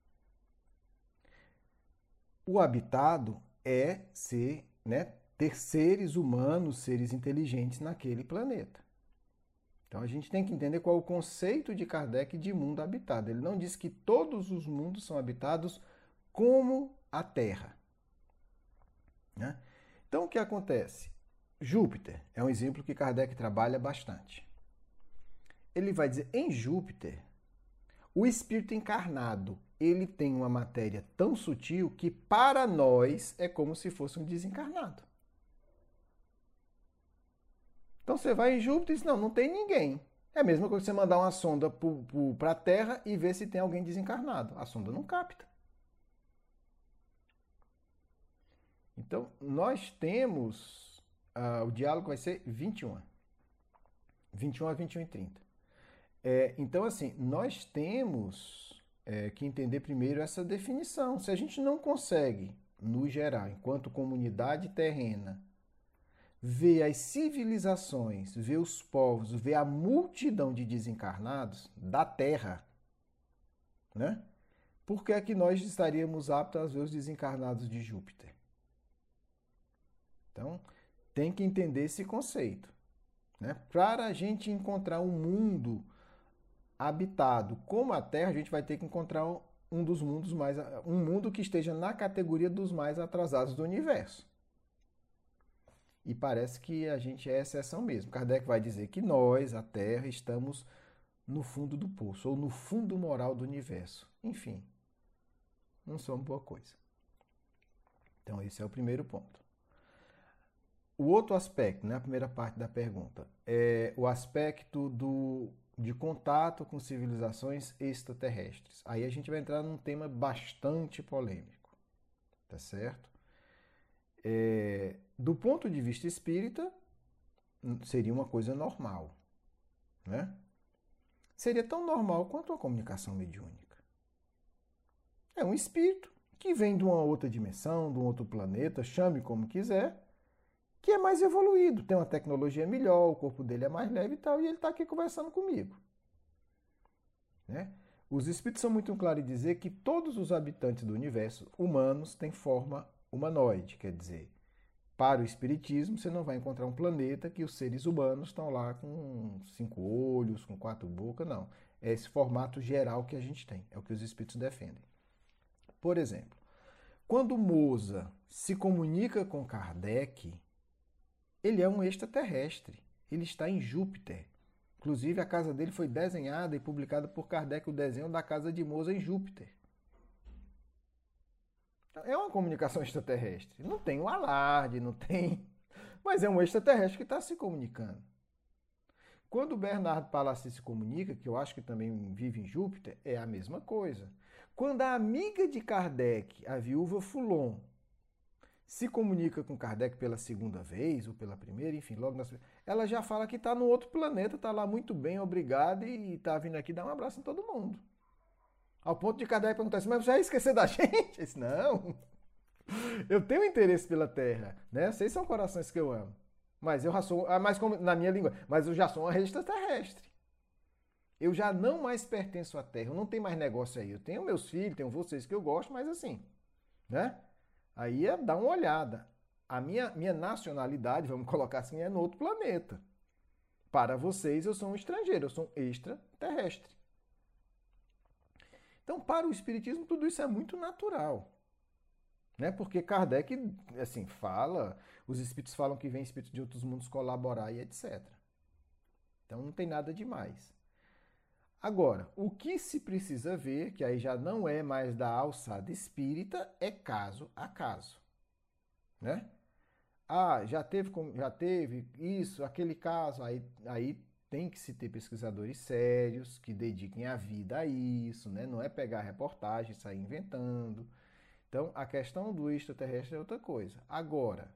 O habitado é ser, né, ter seres humanos, seres inteligentes naquele planeta. Então a gente tem que entender qual é o conceito de Kardec de mundo habitado. Ele não diz que todos os mundos são habitados como a Terra. Né? Então, o que acontece? Júpiter é um exemplo que Kardec trabalha bastante. Ele vai dizer, em Júpiter, o espírito encarnado, ele tem uma matéria tão sutil que para nós é como se fosse um desencarnado. Então, você vai em Júpiter e diz, não, não tem ninguém. É a mesma coisa que você mandar uma sonda para a Terra e ver se tem alguém desencarnado. A sonda não capta. Então, nós temos, uh, o diálogo vai ser vinte e um. vinte e um a vinte e um e trinta. É, então, assim, nós temos é, que entender primeiro essa definição. Se a gente não consegue, no geral, enquanto comunidade terrena, ver as civilizações, ver os povos, ver a multidão de desencarnados da Terra, né? Por que é que nós estaríamos aptos a ver os desencarnados de Júpiter? Então, tem que entender esse conceito, né? Para a gente encontrar um mundo habitado como a Terra, a gente vai ter que encontrar um dos mundos mais, um mundo que esteja na categoria dos mais atrasados do universo. E parece que a gente é exceção mesmo. Kardec vai dizer que nós, a Terra, estamos no fundo do poço, ou no fundo moral do universo. Enfim, não somos boa coisa. Então, esse é o primeiro ponto. O outro aspecto, né, a primeira parte da pergunta, é o aspecto do, de contato com civilizações extraterrestres. Aí a gente vai entrar num tema bastante polêmico, tá certo? É, do ponto de vista espírita, seria uma coisa normal, né? Seria tão normal quanto a comunicação mediúnica. É um espírito que vem de uma outra dimensão, de um outro planeta, chame como quiser, que é mais evoluído, tem uma tecnologia melhor, o corpo dele é mais leve e tal, e ele está aqui conversando comigo. Né? Os espíritos são muito claros em dizer que todos os habitantes do universo humanos têm forma humanoide, quer dizer, para o espiritismo você não vai encontrar um planeta que os seres humanos estão lá com cinco olhos, com quatro bocas, não. É esse formato geral que a gente tem, é o que os espíritos defendem. Por exemplo, quando Moza se comunica com Kardec, ele é um extraterrestre, ele está em Júpiter. Inclusive, a casa dele foi desenhada e publicada por Kardec, o desenho da casa de Moza em Júpiter. É uma comunicação extraterrestre. Não tem um alarde, não tem... Mas é um extraterrestre que está se comunicando. Quando o Bernardo Palacci se comunica, que eu acho que também vive em Júpiter, é a mesma coisa. Quando a amiga de Kardec, a viúva Fulon, se comunica com Kardec pela segunda vez, ou pela primeira, enfim, logo na... ela já fala que está no outro planeta, está lá muito bem, obrigado, e está vindo aqui dar um abraço em todo mundo. Ao ponto de Kardec perguntar assim, mas você vai esquecer da gente? Eu disse, não, eu tenho interesse pela Terra, né? Vocês são corações que eu amo. Mas eu já sou, mais como na minha língua, mas eu já sou uma extraterrestre. Eu já não mais pertenço à Terra, eu não tenho mais negócio aí. Eu tenho meus filhos, tenho vocês que eu gosto, mas assim, né? Aí é dar uma olhada. A minha, minha nacionalidade, vamos colocar assim, é no outro planeta. Para vocês, eu sou um estrangeiro, eu sou um extraterrestre. Então, para o Espiritismo, tudo isso é muito natural. Né? Porque Kardec, assim, fala, os espíritos falam que vem espíritos de outros mundos colaborar e etcétera. Então, não tem nada demais. Agora, o que se precisa ver, que aí já não é mais da alçada espírita, é caso a caso. Né? Ah, já teve, já teve isso, aquele caso, aí, aí tem que se ter pesquisadores sérios que dediquem a vida a isso, né? Não é pegar reportagem e sair inventando. Então, a questão do extraterrestre é outra coisa. Agora,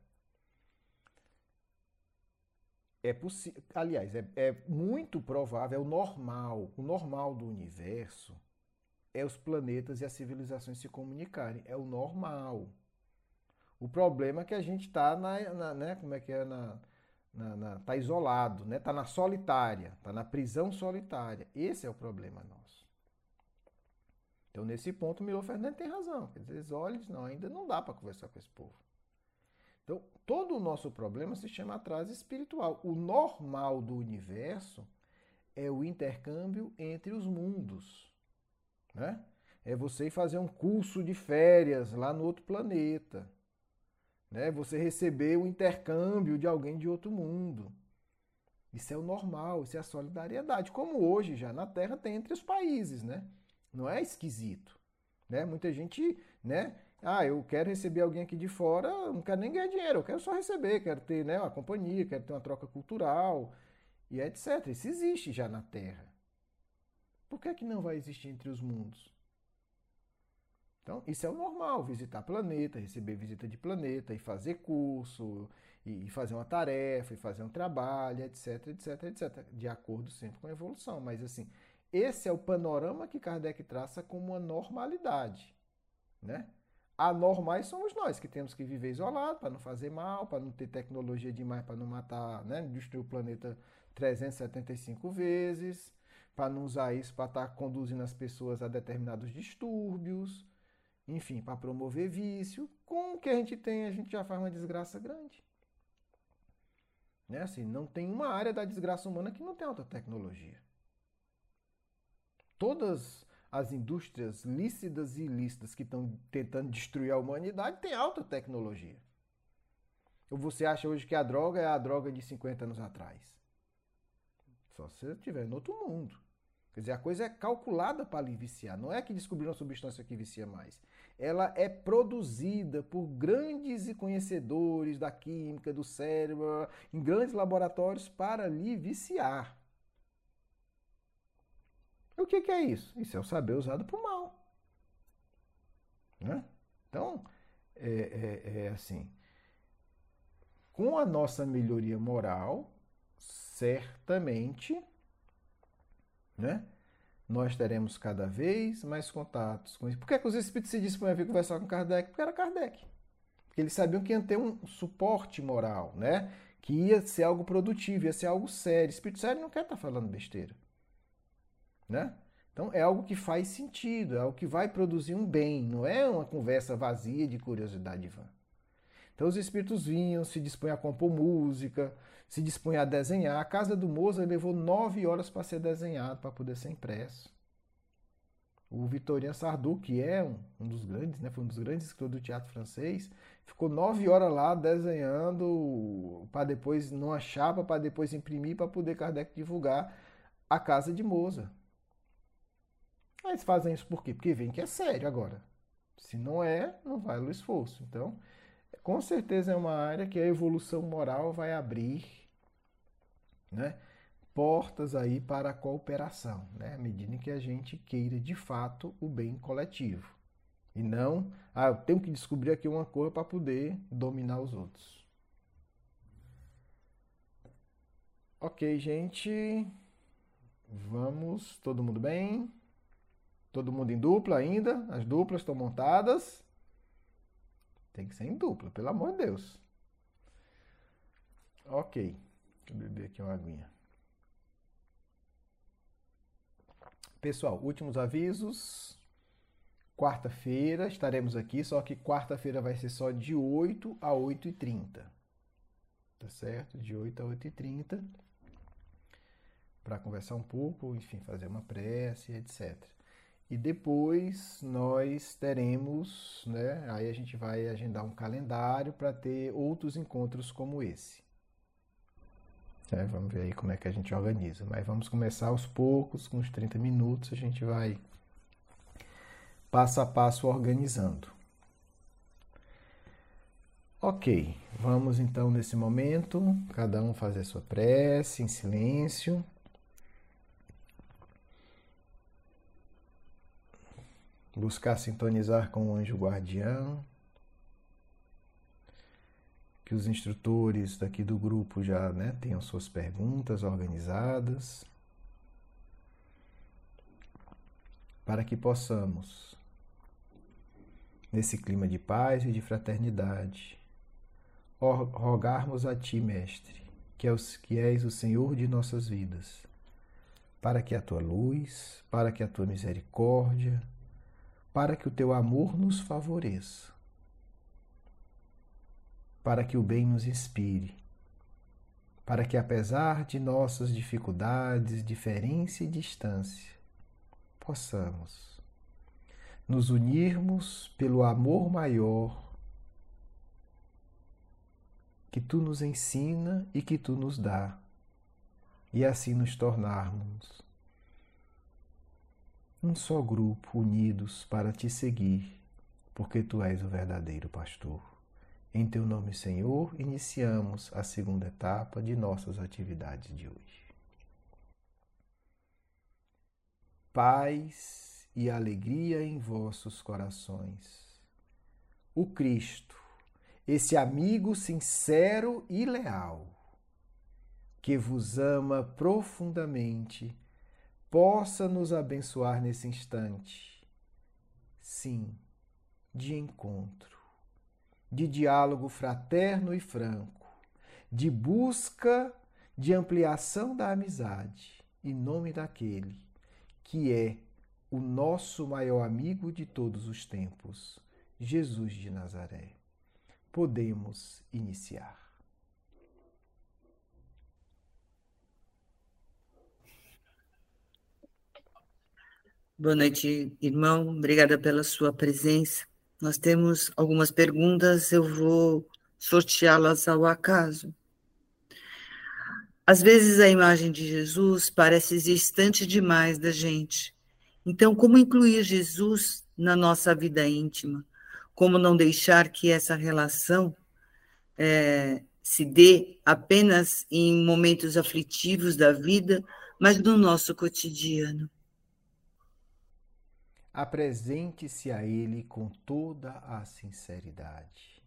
é possível, aliás, é, é muito provável, é o normal, o normal do universo é os planetas e as civilizações se comunicarem. É o normal. O problema é que a gente está na, na, né, como é que é, na, na, na, tá isolado, né? Tá na solitária, tá na prisão solitária. Esse é o problema nosso. Então, nesse ponto, o Milor Fernandes tem razão. Quer dizer, eles olham e dizem, não, ainda não dá para conversar com esse povo. Então, todo o nosso problema se chama atraso espiritual. O normal do universo é o intercâmbio entre os mundos. Né? É você ir fazer um curso de férias lá no outro planeta. Né? Você receber o intercâmbio de alguém de outro mundo. Isso é o normal, isso é a solidariedade. Como hoje já na Terra tem entre os países, né? Não é esquisito. Né? Muita gente, né? Ah, eu quero receber alguém aqui de fora, não quero nem ganhar dinheiro, eu quero só receber, quero ter, né, uma companhia, quero ter uma troca cultural e etcétera. Isso existe já na Terra. Por que é que não vai existir entre os mundos? Então, isso é o normal, visitar planeta, receber visita de planeta, e fazer curso, e fazer uma tarefa, e fazer um trabalho, etc, etc, etcétera. De acordo sempre com a evolução. Mas, assim, esse é o panorama que Kardec traça como uma normalidade, né? Anormais somos nós, que temos que viver isolado para não fazer mal, para não ter tecnologia demais, para não matar, né, destruir o planeta trezentas e setenta e cinco vezes, para não usar isso para estar conduzindo as pessoas a determinados distúrbios, enfim, para promover vício. Com o que a gente tem, a gente já faz uma desgraça grande. Né? Assim, não tem uma área da desgraça humana que não tem alta tecnologia. Todas as indústrias lícitas e ilícitas que estão tentando destruir a humanidade têm alta tecnologia. Ou você acha hoje que a droga é a droga de cinquenta anos atrás? Só se você estiver no outro mundo. Quer dizer, a coisa é calculada para lhe viciar. Não é que descobriram uma substância que vicia mais. Ela é produzida por grandes conhecedores da química, do cérebro, em grandes laboratórios para lhe viciar. O que, que é isso? Isso é o saber usado para o mal. Né? Então, é, é, é assim. Com a nossa melhoria moral, certamente, né, nós teremos cada vez mais contatos com isso. Por que, é que os espíritos se dispõem a vir conversar com Kardec? Porque era Kardec. Porque eles sabiam que ia ter um suporte moral, né? Que ia ser algo produtivo, ia ser algo sério. Espírito sério não quer estar falando besteira. Né? Então é algo que faz sentido, é algo que vai produzir um bem, não é uma conversa vazia de curiosidade vã. Então os espíritos vinham, se dispunham a compor música, se dispunham a desenhar. A casa do Mozart levou nove horas para ser desenhado, para poder ser impresso. O Victorien Sardou, que é um, um dos grandes, né, foi um dos grandes escritores do teatro francês, ficou nove horas lá desenhando para depois, numa chapa, para depois imprimir, para poder Kardec divulgar a casa de Mozart. Aí eles fazem isso por quê? Porque veem que é sério agora. Se não é, não vale o esforço. Então, com certeza é uma área que a evolução moral vai abrir, né, portas aí para a cooperação, né, à medida que a gente queira de fato o bem coletivo. E não, ah, eu tenho que descobrir aqui uma coisa para poder dominar os outros. Ok, gente. Vamos, todo mundo bem? Todo mundo em dupla ainda? As duplas estão montadas? Tem que ser em dupla, pelo amor de Deus. Ok. Deixa eu beber aqui uma aguinha. Pessoal, últimos avisos. Quarta-feira estaremos aqui, só que quarta-feira vai ser só de oito a oito e trinta. Tá certo? De oito a oito e trinta. Para conversar um pouco, enfim, fazer uma prece, etcétera. E depois nós teremos, né, aí a gente vai agendar um calendário para ter outros encontros como esse. É, vamos ver aí como é que a gente organiza. Mas vamos começar aos poucos, com uns trinta minutos, a gente vai passo a passo organizando. Ok, vamos então nesse momento, cada um fazer sua prece em silêncio. Buscar sintonizar com o anjo guardião, que os instrutores daqui do grupo já, né, tenham suas perguntas organizadas, para que possamos, nesse clima de paz e de fraternidade, rogarmos a Ti, Mestre, que és, que és o Senhor de nossas vidas, para que a Tua luz, para que a Tua misericórdia, para que o Teu amor nos favoreça, para que o bem nos inspire, para que, apesar de nossas dificuldades, diferença e distância, possamos nos unirmos pelo amor maior que Tu nos ensina e que Tu nos dá, e assim nos tornarmos um só grupo, unidos para Te seguir, porque Tu és o verdadeiro pastor. Em Teu nome, Senhor, iniciamos a segunda etapa de nossas atividades de hoje. Paz e alegria em vossos corações. O Cristo, esse amigo sincero e leal, que vos ama profundamente, possa nos abençoar nesse instante, sim, de encontro, de diálogo fraterno e franco, de busca de ampliação da amizade, em nome daquele que é o nosso maior amigo de todos os tempos, Jesus de Nazaré. Podemos iniciar. Boa noite, irmão. Obrigada pela sua presença. Nós temos algumas perguntas, eu vou sorteá-las ao acaso. Às vezes a imagem de Jesus parece distante demais da gente. Então, como incluir Jesus na nossa vida íntima? Como não deixar que essa relação é, se dê apenas em momentos aflitivos da vida, mas no nosso cotidiano? Apresente-se a Ele com toda a sinceridade.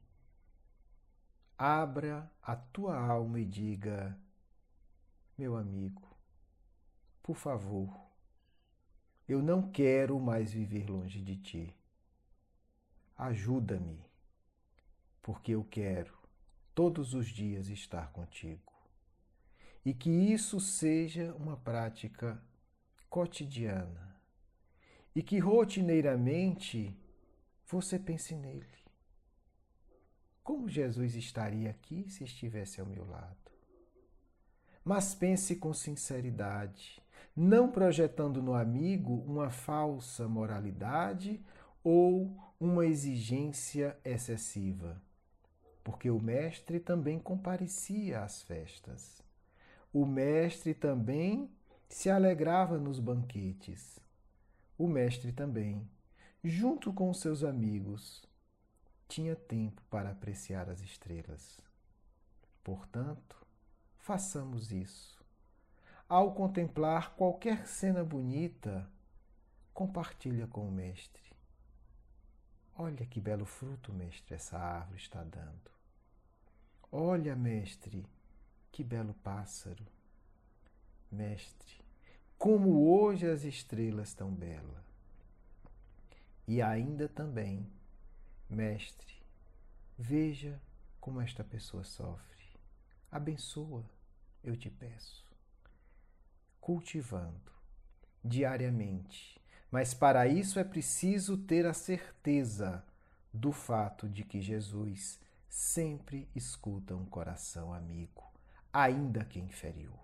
Abra a tua alma e diga: meu amigo, por favor, eu não quero mais viver longe de ti. Ajuda-me, porque eu quero todos os dias estar contigo. E que isso seja uma prática cotidiana. E que rotineiramente você pense nele. Como Jesus estaria aqui se estivesse ao meu lado? Mas pense com sinceridade, não projetando no amigo uma falsa moralidade ou uma exigência excessiva, porque o mestre também comparecia às festas. O mestre também se alegrava nos banquetes. O mestre também, junto com os seus amigos, tinha tempo para apreciar as estrelas. Portanto, façamos isso. Ao contemplar qualquer cena bonita, compartilha com o mestre. Olha que belo fruto, mestre, essa árvore está dando. Olha, mestre, que belo pássaro. Mestre, como hoje as estrelas estão belas. E ainda também, mestre, veja como esta pessoa sofre. Abençoa, eu te peço. Cultivando diariamente. Mas para isso é preciso ter a certeza do fato de que Jesus sempre escuta um coração amigo, ainda que inferior.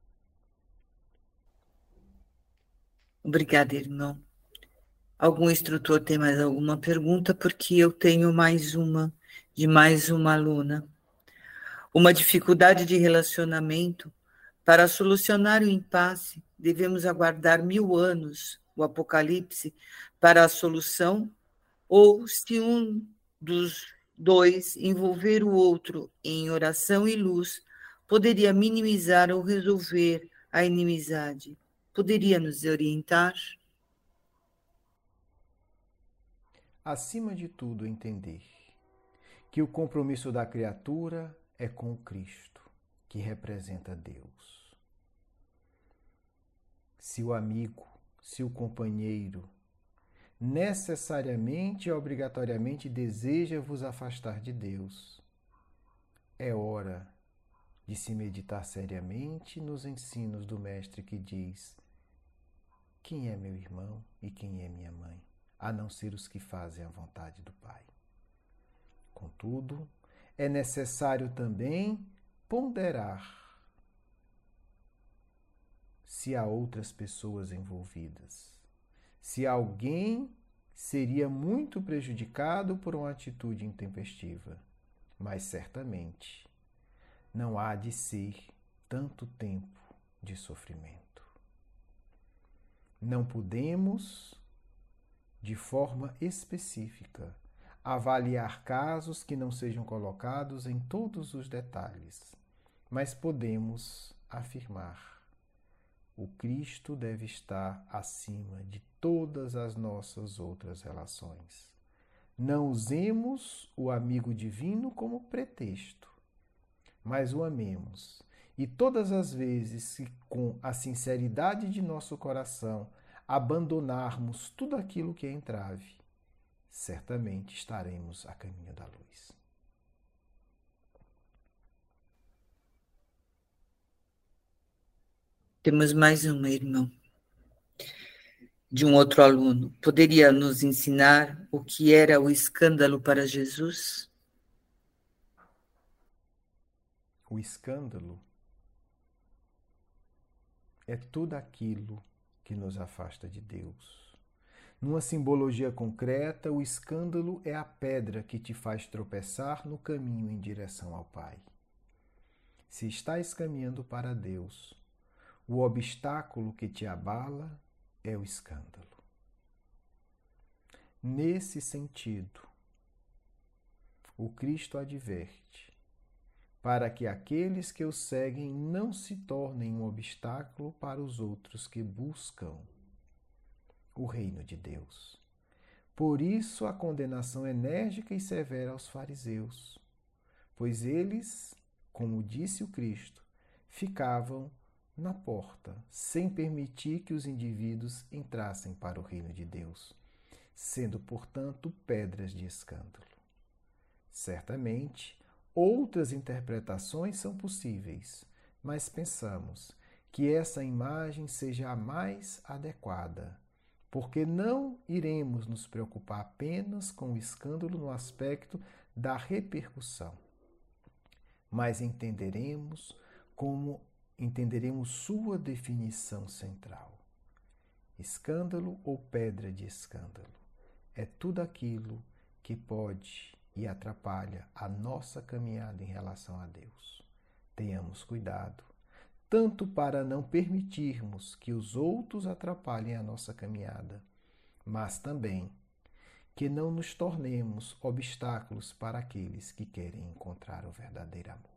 Obrigada, irmão. Algum instrutor tem mais alguma pergunta? Porque eu tenho mais uma, de mais uma aluna. Uma dificuldade de relacionamento. Para solucionar o impasse, devemos aguardar mil anos, o Apocalipse, para a solução? Ou se um dos dois envolver o outro em oração e luz, poderia minimizar ou resolver a inimizade? Poderia nos orientar? Acima de tudo, entender que o compromisso da criatura é com o Cristo, que representa Deus. Se o amigo, se o companheiro, necessariamente e obrigatoriamente deseja vos afastar de Deus, é hora de se meditar seriamente nos ensinos do Mestre que diz: quem é meu irmão e quem é minha mãe, a não ser os que fazem a vontade do Pai. Contudo, é necessário também ponderar se há outras pessoas envolvidas, se alguém seria muito prejudicado por uma atitude intempestiva, mas certamente não há de ser tanto tempo de sofrimento. Não podemos, de forma específica, avaliar casos que não sejam colocados em todos os detalhes, mas podemos afirmar: o Cristo deve estar acima de todas as nossas outras relações. Não usemos o amigo divino como pretexto, mas o amemos. E todas as vezes que, com a sinceridade de nosso coração, abandonarmos tudo aquilo que é entrave, certamente estaremos a caminho da luz. Temos mais uma, irmão, de um outro aluno. Poderia nos ensinar o que era o escândalo para Jesus? O escândalo é tudo aquilo que nos afasta de Deus, Numa simbologia concreta, o escândalo é a pedra que te faz tropeçar no caminho em direção ao Pai. Se estás caminhando para Deus, o obstáculo que te abala é o escândalo. Nesse sentido, o Cristo adverte para que aqueles que o seguem não se tornem um obstáculo para os outros que buscam o reino de Deus. Por isso a condenação enérgica e severa aos fariseus, pois eles, como disse o Cristo, ficavam na porta, sem permitir que os indivíduos entrassem para o reino de Deus, sendo, portanto, pedras de escândalo. Certamente, outras interpretações são possíveis, mas pensamos que essa imagem seja a mais adequada, porque não iremos nos preocupar apenas com o escândalo no aspecto da repercussão, mas entenderemos como entenderemos sua definição central. Escândalo ou pedra de escândalo é tudo aquilo que pode e atrapalha a nossa caminhada em relação a Deus. Tenhamos cuidado, tanto para não permitirmos que os outros atrapalhem a nossa caminhada, mas também que não nos tornemos obstáculos para aqueles que querem encontrar o verdadeiro amor.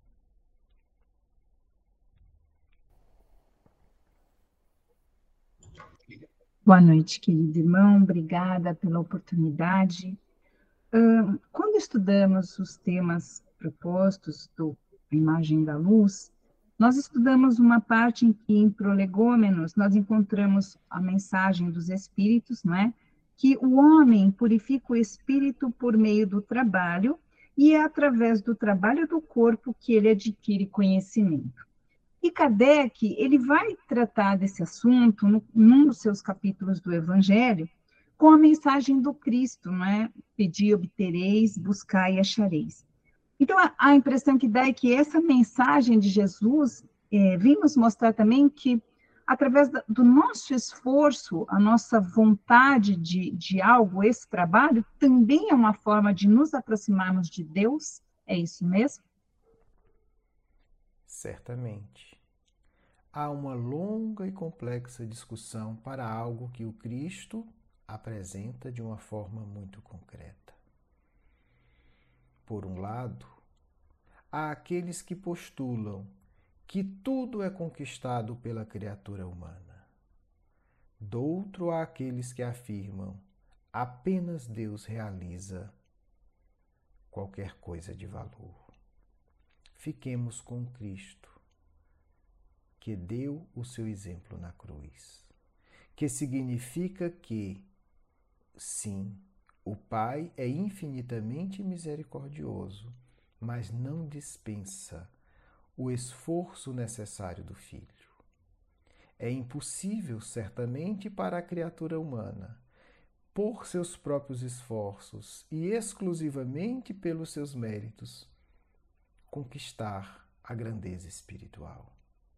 Boa noite, querido irmão. Obrigada pela oportunidade. Uh, quando estudamos os temas propostos do Imagem da Luz, nós estudamos uma parte em que, em Prolegômenos, nós encontramos a mensagem dos Espíritos, não é? Que o homem purifica o espírito por meio do trabalho e é através do trabalho do corpo que ele adquire conhecimento. E Kardec, ele vai tratar desse assunto no, num dos seus capítulos do Evangelho, com a mensagem do Cristo, não é? Pedi, obtereis, buscai e achareis. Então, a, a impressão que dá é que essa mensagem de Jesus é, vem nos mostrar também que, através da, do nosso esforço, a nossa vontade de, de algo, esse trabalho, também é uma forma de nos aproximarmos de Deus. É isso mesmo? Certamente. Há uma longa e complexa discussão para algo que o Cristo apresenta de uma forma muito concreta. Por um lado, há aqueles que postulam que tudo é conquistado pela criatura humana. Do outro, há aqueles que afirmam apenas Deus realiza qualquer coisa de valor. Fiquemos com Cristo, que deu o seu exemplo na cruz, que significa que, sim, o Pai é infinitamente misericordioso, mas não dispensa o esforço necessário do Filho. É impossível, certamente, para a criatura humana, por seus próprios esforços e exclusivamente pelos seus méritos, conquistar a grandeza espiritual.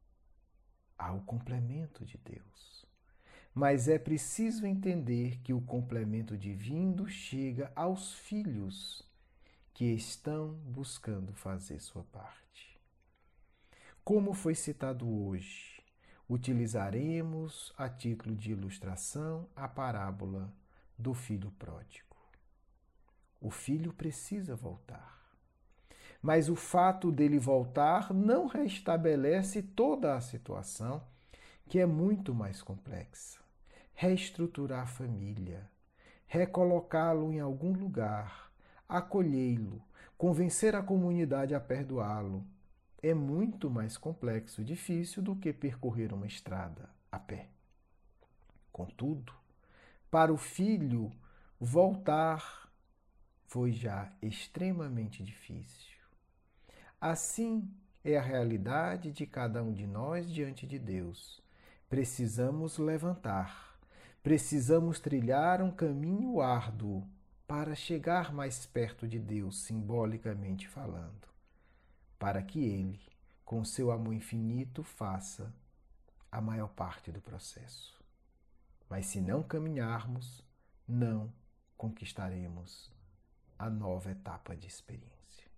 Há o complemento de Deus. Mas é preciso entender que o complemento divino chega aos filhos que estão buscando fazer sua parte. Como foi citado hoje, utilizaremos a título de ilustração a parábola do filho pródigo. O filho precisa voltar. Mas o fato dele voltar não restabelece toda a situação, que é muito mais complexa. Reestruturar a família, recolocá-lo em algum lugar, acolhê-lo, convencer a comunidade a perdoá-lo, é muito mais complexo e difícil do que percorrer uma estrada a pé. Contudo, para o filho, voltar foi já extremamente difícil. Assim é a realidade de cada um de nós diante de Deus. Precisamos levantar, precisamos trilhar um caminho árduo para chegar mais perto de Deus, simbolicamente falando, para que Ele, com seu amor infinito, faça a maior parte do processo. Mas se não caminharmos, não conquistaremos a nova etapa de experiência.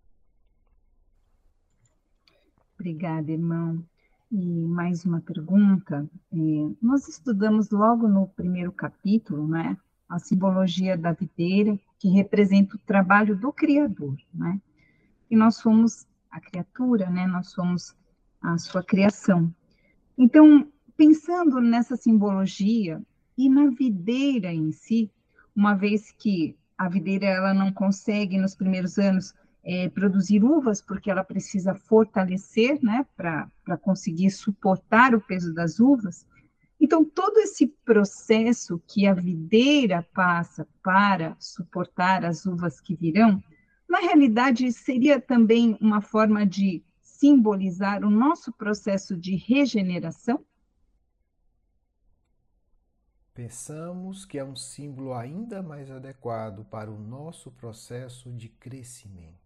Obrigada, irmão. E mais uma pergunta. Nós estudamos logo no primeiro capítulo, né, a simbologia da videira, que representa o trabalho do Criador, né? E nós somos a criatura, né? Nós somos a sua criação. Então, pensando nessa simbologia e na videira em si, uma vez que a videira ela não consegue nos primeiros anos é, produzir uvas, porque ela precisa fortalecer, né, para conseguir suportar o peso das uvas. Então, todo esse processo que a videira passa para suportar as uvas que virão, na realidade, seria também uma forma de simbolizar o nosso processo de regeneração? Pensamos que é um símbolo ainda mais adequado para o nosso processo de crescimento.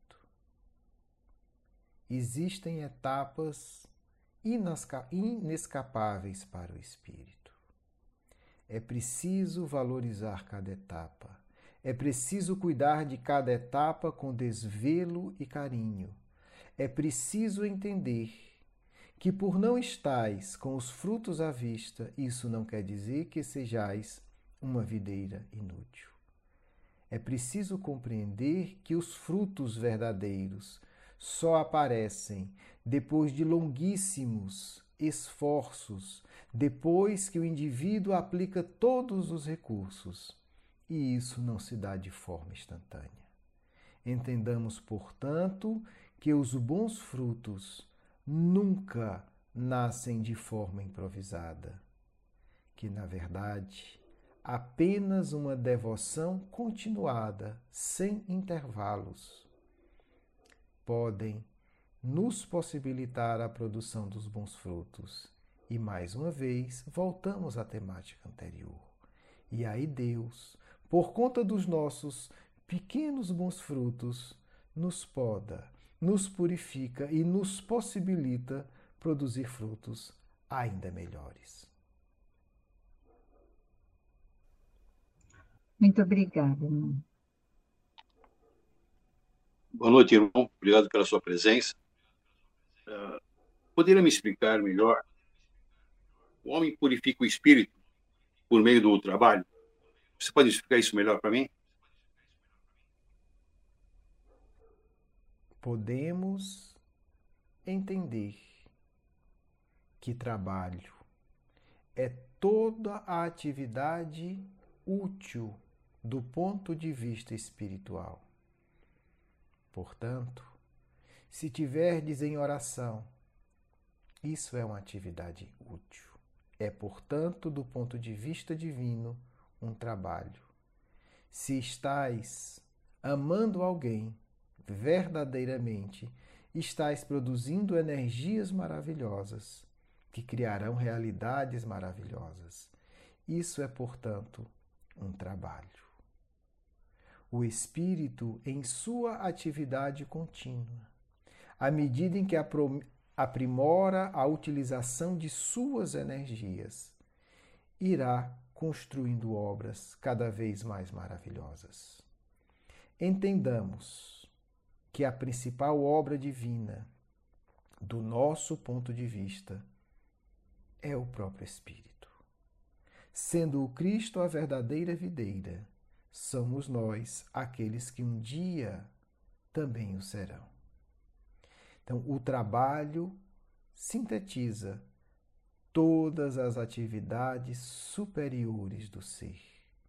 Existem etapas inescapáveis para o espírito. É preciso valorizar cada etapa. É preciso cuidar de cada etapa com desvelo e carinho. É preciso entender que por não estais com os frutos à vista, isso não quer dizer que sejais uma videira inútil. É preciso compreender que os frutos verdadeiros só aparecem depois de longuíssimos esforços, depois que o indivíduo aplica todos os recursos, e isso não se dá de forma instantânea. Entendamos, portanto, que os bons frutos nunca nascem de forma improvisada, que, na verdade, apenas uma devoção continuada, sem intervalos, podem nos possibilitar a produção dos bons frutos. E, mais uma vez, voltamos à temática anterior. E aí Deus, por conta dos nossos pequenos bons frutos, nos poda, nos purifica e nos possibilita produzir frutos ainda melhores. Muito obrigada, irmão. Boa noite, irmão. Obrigado pela sua presença. Uh, poderia me explicar melhor? O homem purifica o espírito por meio do trabalho? Você pode explicar isso melhor para mim? Podemos entender que trabalho é toda a atividade útil do ponto de vista espiritual. Portanto, se tiverdes em oração, isso é uma atividade útil. É, portanto, do ponto de vista divino, um trabalho. Se estais amando alguém verdadeiramente, estais produzindo energias maravilhosas que criarão realidades maravilhosas. Isso é, portanto, um trabalho. O espírito em sua atividade contínua, à medida em que aprimora a utilização de suas energias, irá construindo obras cada vez mais maravilhosas. Entendamos que a principal obra divina, do nosso ponto de vista, é o próprio Espírito. Sendo o Cristo a verdadeira videira, somos nós aqueles que um dia também o serão. Então, o trabalho sintetiza todas as atividades superiores do ser.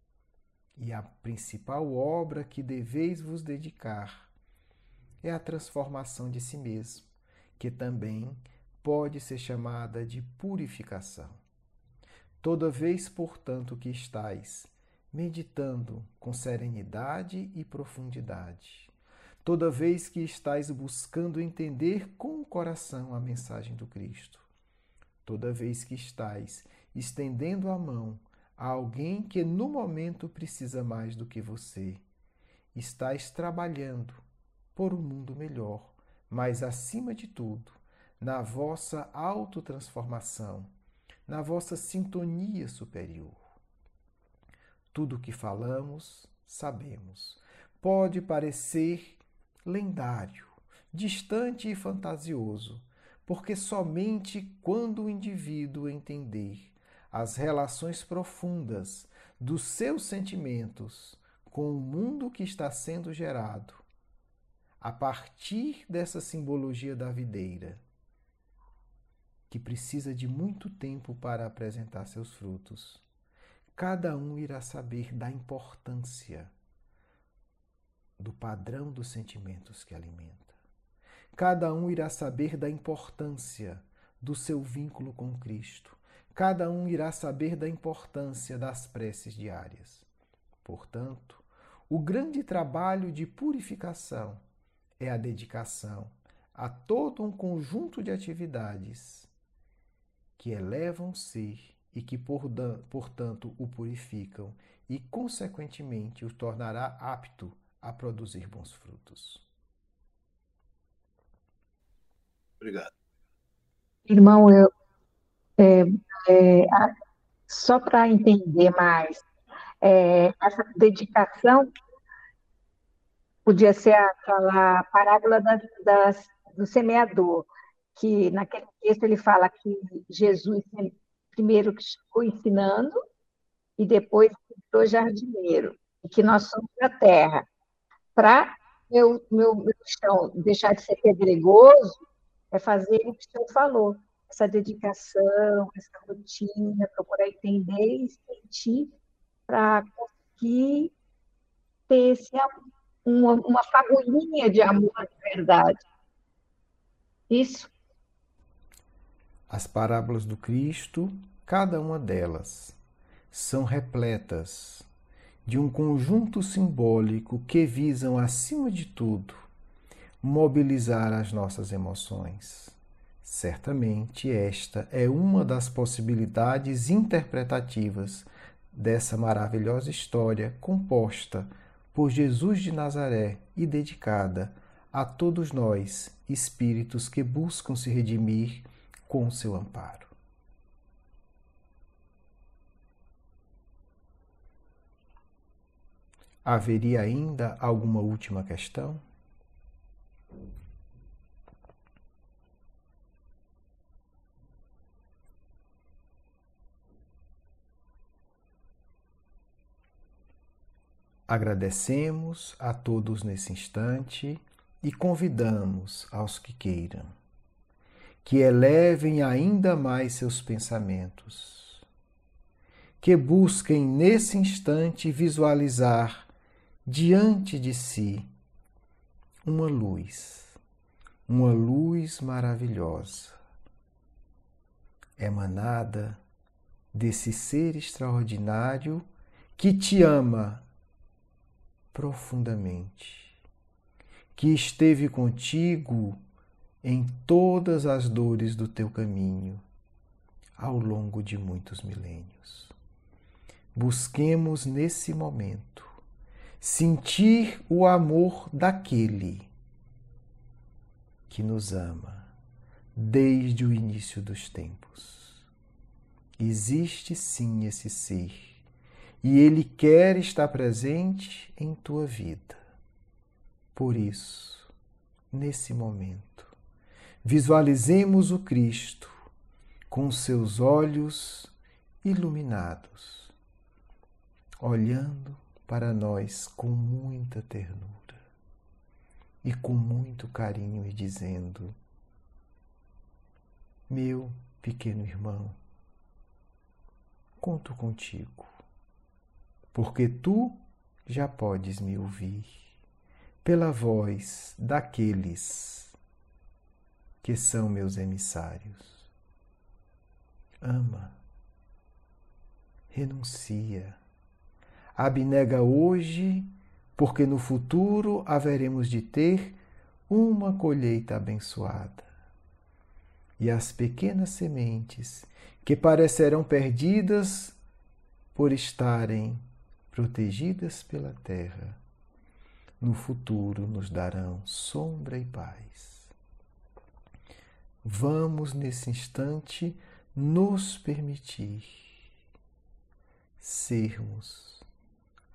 E a principal obra que deveis vos dedicar é a transformação de si mesmo, que também pode ser chamada de purificação. Toda vez, portanto, que estais meditando com serenidade e profundidade, toda vez que estais buscando entender com o coração a mensagem do Cristo, toda vez que estais estendendo a mão a alguém que no momento precisa mais do que você, estais trabalhando por um mundo melhor, mas acima de tudo, na vossa autotransformação, na vossa sintonia superior. Tudo o que falamos, sabemos. Pode parecer lendário, distante e fantasioso, porque somente quando o indivíduo entender as relações profundas dos seus sentimentos com o mundo que está sendo gerado, a partir dessa simbologia da videira, que precisa de muito tempo para apresentar seus frutos, cada um irá saber da importância do padrão dos sentimentos que alimenta. Cada um irá saber da importância do seu vínculo com Cristo. Cada um irá saber da importância das preces diárias. Portanto, o grande trabalho de purificação é a dedicação a todo um conjunto de atividades que elevam o ser e que, portanto, o purificam e, consequentemente, o tornará apto a produzir bons frutos. Obrigado. Irmão, eu, é, é, só para entender mais, é, essa dedicação podia ser aquela parábola das, das, do semeador, que naquele texto ele fala que Jesus primeiro que ficou ensinando e depois virou jardineiro, e que nós somos a terra. Para meu, meu, meu chão deixar de ser pedregoso, é fazer o que o senhor falou, essa dedicação, essa rotina, procurar entender e sentir para conseguir ter esse, uma, uma fagulhinha de amor de verdade. Isso. As parábolas do Cristo, cada uma delas, são repletas de um conjunto simbólico que visam, acima de tudo, mobilizar as nossas emoções. Certamente esta é uma das possibilidades interpretativas dessa maravilhosa história composta por Jesus de Nazaré e dedicada a todos nós, espíritos que buscam se redimir com o seu amparo. Haveria ainda alguma última questão? Agradecemos a todos nesse instante e convidamos aos que queiram que elevem ainda mais seus pensamentos, que busquem nesse instante visualizar diante de si uma luz, uma luz maravilhosa, emanada desse ser extraordinário que te ama profundamente, que esteve contigo em todas as dores do teu caminho ao longo de muitos milênios. Busquemos nesse momento sentir o amor daquele que nos ama desde o início dos tempos. Existe sim esse ser e ele quer estar presente em tua vida. Por isso, nesse momento, visualizemos o Cristo com seus olhos iluminados, olhando para nós com muita ternura e com muito carinho e dizendo: meu pequeno irmão, conto contigo, porque tu já podes me ouvir pela voz daqueles que são meus emissários. Ama, renuncia, abnega hoje, porque no futuro haveremos de ter uma colheita abençoada. E as pequenas sementes que parecerão perdidas por estarem protegidas pela terra, no futuro nos darão sombra e paz. Vamos, nesse instante, nos permitir sermos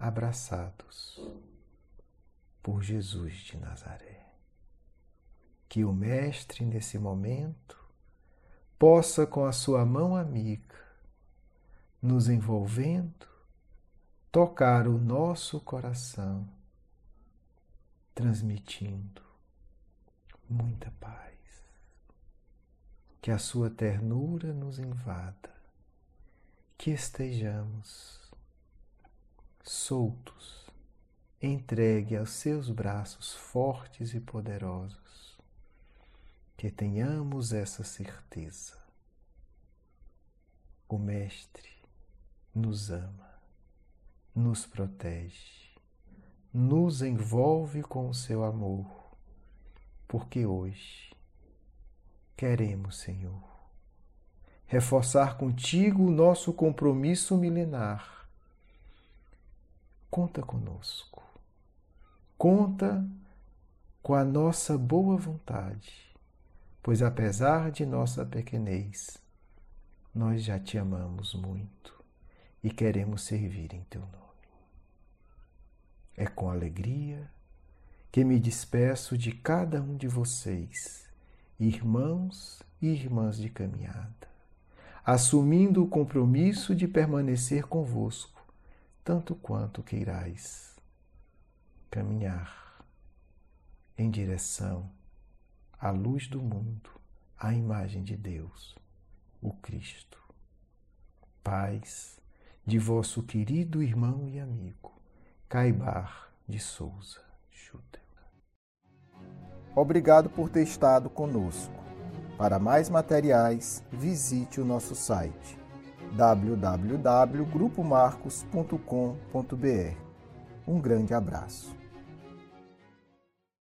abraçados por Jesus de Nazaré. Que o Mestre, nesse momento, possa, com a sua mão amiga, nos envolvendo, tocar o nosso coração, transmitindo muita paz. Que a sua ternura nos invada, que estejamos soltos, entregue aos seus braços fortes e poderosos, que tenhamos essa certeza. O Mestre nos ama, nos protege, nos envolve com o seu amor, porque hoje queremos, Senhor, reforçar contigo o nosso compromisso milenar. Conta conosco, conta com a nossa boa vontade, pois apesar de nossa pequenez, nós já te amamos muito e queremos servir em teu nome. É com alegria que me despeço de cada um de vocês, irmãos e irmãs de caminhada, assumindo o compromisso de permanecer convosco, tanto quanto queirais caminhar em direção à luz do mundo, à imagem de Deus, o Cristo. Paz de vosso querido irmão e amigo, Caibar de Souza Schutter. Obrigado por ter estado conosco. Para mais materiais, visite o nosso site w w w ponto grupo marcos ponto com ponto b r. Um grande abraço.